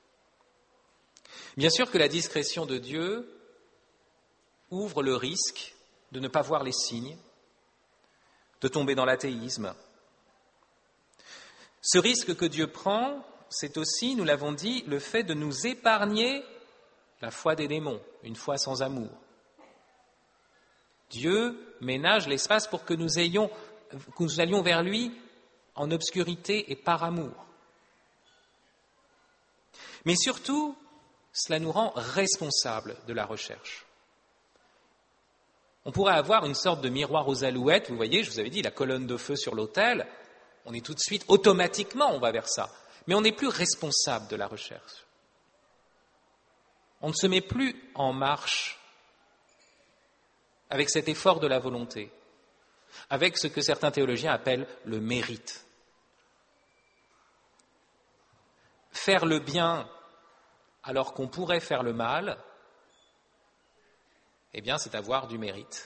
Bien sûr que la discrétion de Dieu ouvre le risque de ne pas voir les signes, de tomber dans l'athéisme. Ce risque que Dieu prend, c'est aussi, nous l'avons dit, le fait de nous épargner la foi des démons, une foi sans amour. Dieu ménage l'espace pour que nous ayons, que nous allions vers lui en obscurité et par amour. Mais surtout, cela nous rend responsables de la recherche. On pourrait avoir une sorte de miroir aux alouettes, vous voyez, je vous avais dit, la colonne de feu sur l'autel, on est tout de suite, automatiquement, on va vers ça. Mais on n'est plus responsable de la recherche. On ne se met plus en marche avec cet effort de la volonté, avec ce que certains théologiens appellent le mérite. Faire le bien alors qu'on pourrait faire le mal, eh bien, c'est avoir du mérite.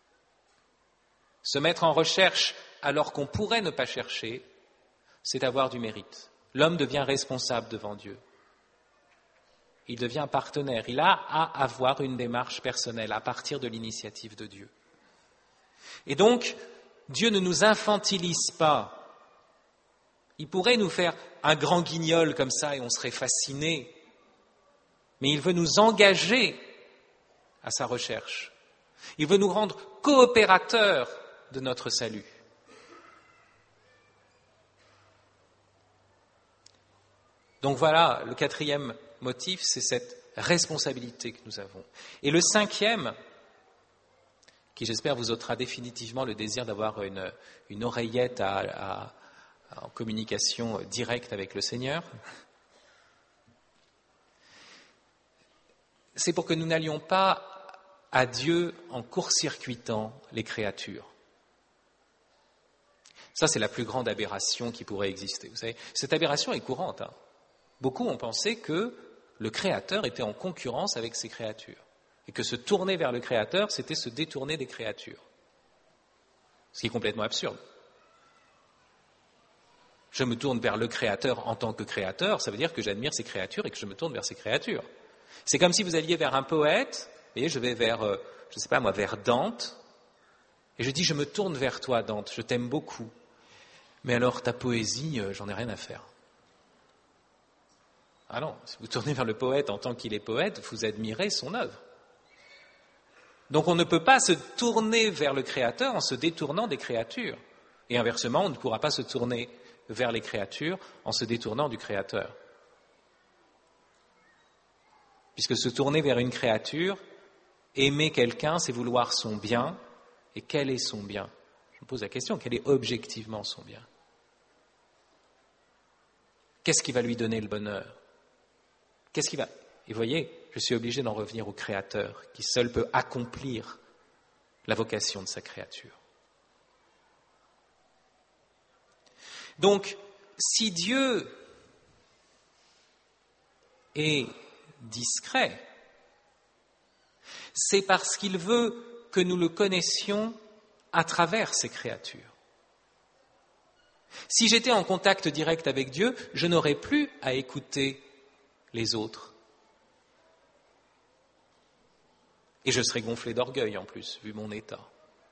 Se mettre en recherche alors qu'on pourrait ne pas chercher, c'est avoir du mérite. L'homme devient responsable devant Dieu. Il devient partenaire. Il a à avoir une démarche personnelle à partir de l'initiative de Dieu. Et donc, Dieu ne nous infantilise pas. Il pourrait nous faire un grand guignol comme ça et on serait fasciné. Mais il veut nous engager à sa recherche. Il veut nous rendre coopérateurs de notre salut. Donc voilà, le quatrième motif, c'est cette responsabilité que nous avons. Et le cinquième, qui j'espère vous ôtera définitivement le désir d'avoir une, une oreillette à, à, à, en communication directe avec le Seigneur, c'est pour que nous n'allions pas à Dieu en court-circuitant les créatures. Ça, c'est la plus grande aberration qui pourrait exister. Vous savez, cette aberration est courante. Hein. Beaucoup ont pensé que le Créateur était en concurrence avec ses créatures et que se tourner vers le Créateur, c'était se détourner des créatures. Ce qui est complètement absurde. Je me tourne vers le Créateur en tant que Créateur, ça veut dire que j'admire ces créatures et que je me tourne vers ces créatures. C'est comme si vous alliez vers un poète, vous voyez, je vais vers, euh, je ne sais pas moi, vers Dante, et je dis, je me tourne vers toi, Dante, je t'aime beaucoup. Mais alors, ta poésie, euh, j'en ai rien à faire. Ah non, si vous tournez vers le poète en tant qu'il est poète, vous admirez son œuvre. Donc on ne peut pas se tourner vers le Créateur en se détournant des créatures. Et inversement, on ne pourra pas se tourner vers les créatures en se détournant du Créateur. Puisque se tourner vers une créature, aimer quelqu'un, c'est vouloir son bien. Et quel est son bien ? Je me pose la question, quel est objectivement son bien ? Qu'est-ce qui va lui donner le bonheur ? Qu'est-ce qui va... Et vous voyez, je suis obligé d'en revenir au Créateur, qui seul peut accomplir la vocation de sa créature. Donc, si Dieu est discret, c'est parce qu'il veut que nous le connaissions à travers ces créatures. Si j'étais en contact direct avec Dieu, je n'aurais plus à écouter les autres. Et je serais gonflé d'orgueil en plus, vu mon état.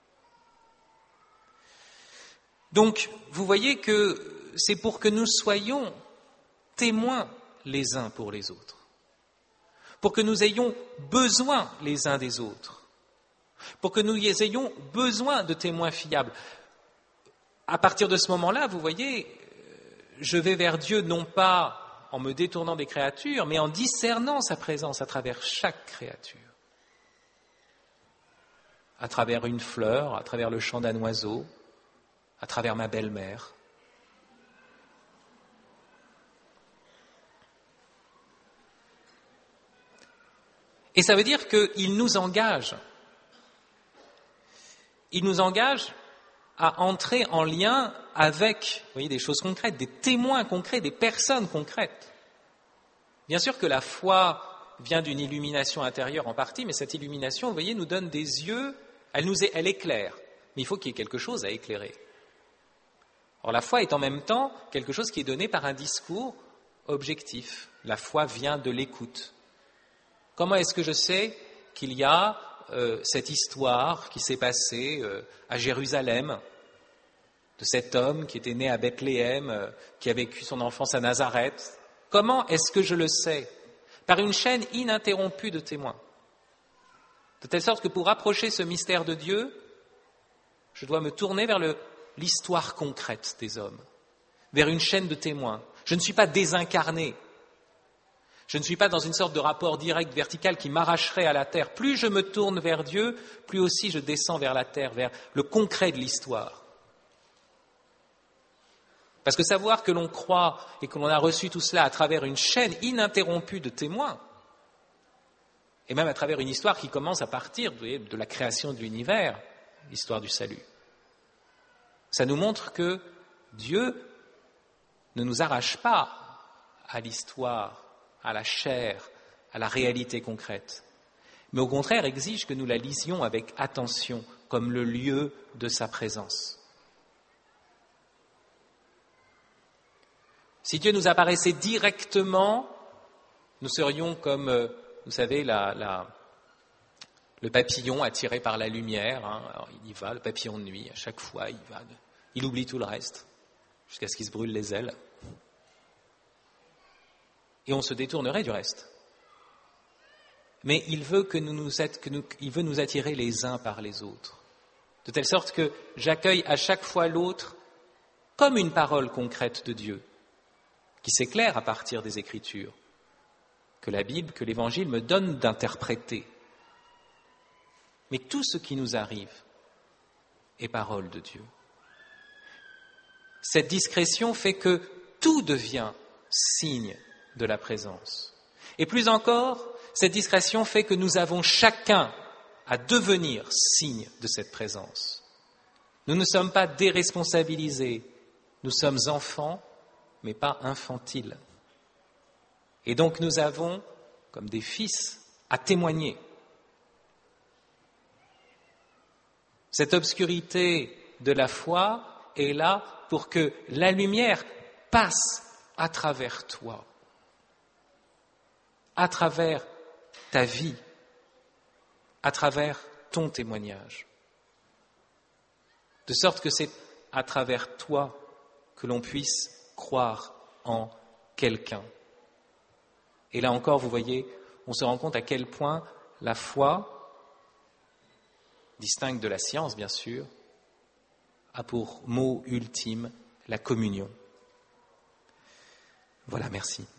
Donc, vous voyez que c'est pour que nous soyons témoins les uns pour les autres, pour que nous ayons besoin les uns des autres, pour que nous ayons besoin de témoins fiables. À partir de ce moment-là, vous voyez, je vais vers Dieu non pas en me détournant des créatures, mais en discernant sa présence à travers chaque créature. À travers une fleur, à travers le chant d'un oiseau, à travers ma belle-mère. Et ça veut dire qu'il nous engage. Il nous engage à entrer en lien avec, vous voyez, des choses concrètes, des témoins concrets, des personnes concrètes. Bien sûr que la foi vient d'une illumination intérieure en partie, mais cette illumination, vous voyez, nous donne des yeux, elle nous est, elle éclaire. Mais il faut qu'il y ait quelque chose à éclairer. Or, la foi est en même temps quelque chose qui est donné par un discours objectif. La foi vient de l'écoute. Comment est-ce que je sais qu'il y a euh, cette histoire qui s'est passée euh, à Jérusalem, de cet homme qui était né à Bethléem, euh, qui a vécu son enfance à Nazareth? Comment est-ce que je le sais? Par une chaîne ininterrompue de témoins. De telle sorte que pour rapprocher ce mystère de Dieu, je dois me tourner vers le l'histoire concrète des hommes, vers une chaîne de témoins. Je ne suis pas désincarné. Je ne suis pas dans une sorte de rapport direct, vertical qui m'arracherait à la terre. Plus je me tourne vers Dieu, plus aussi je descends vers la terre, vers le concret de l'histoire. Parce que savoir que l'on croit et que l'on a reçu tout cela à travers une chaîne ininterrompue de témoins, et même à travers une histoire qui commence à partir vous voyez, de la création de l'univers, l'histoire du salut, ça nous montre que Dieu ne nous arrache pas à l'histoire, à la chair, à la réalité concrète, mais au contraire exige que nous la lisions avec attention, comme le lieu de sa présence. Si Dieu nous apparaissait directement, nous serions comme, vous savez, la, la, le papillon attiré par la lumière. Hein. Alors, il y va, le papillon de nuit, à chaque fois, il va, il oublie tout le reste, jusqu'à ce qu'il se brûle les ailes. Et on se détournerait du reste. Mais il veut, que nous nous, que nous, il veut nous attirer les uns par les autres, de telle sorte que j'accueille à chaque fois l'autre comme une parole concrète de Dieu, qui s'éclaire à partir des Écritures, que la Bible, que l'Évangile me donne d'interpréter. Mais tout ce qui nous arrive est parole de Dieu. Cette discrétion fait que tout devient signe de la présence. Et plus encore, cette discrétion fait que nous avons chacun à devenir signe de cette présence. Nous ne sommes pas déresponsabilisés, nous sommes enfants, mais pas infantiles. Et donc nous avons, comme des fils, à témoigner. Cette obscurité de la foi est là pour que la lumière passe à travers toi, à travers ta vie, à travers ton témoignage. De sorte que c'est à travers toi que l'on puisse croire en quelqu'un. Et là encore, vous voyez, on se rend compte à quel point la foi, distincte de la science bien sûr, a pour mot ultime la communion. Voilà, merci.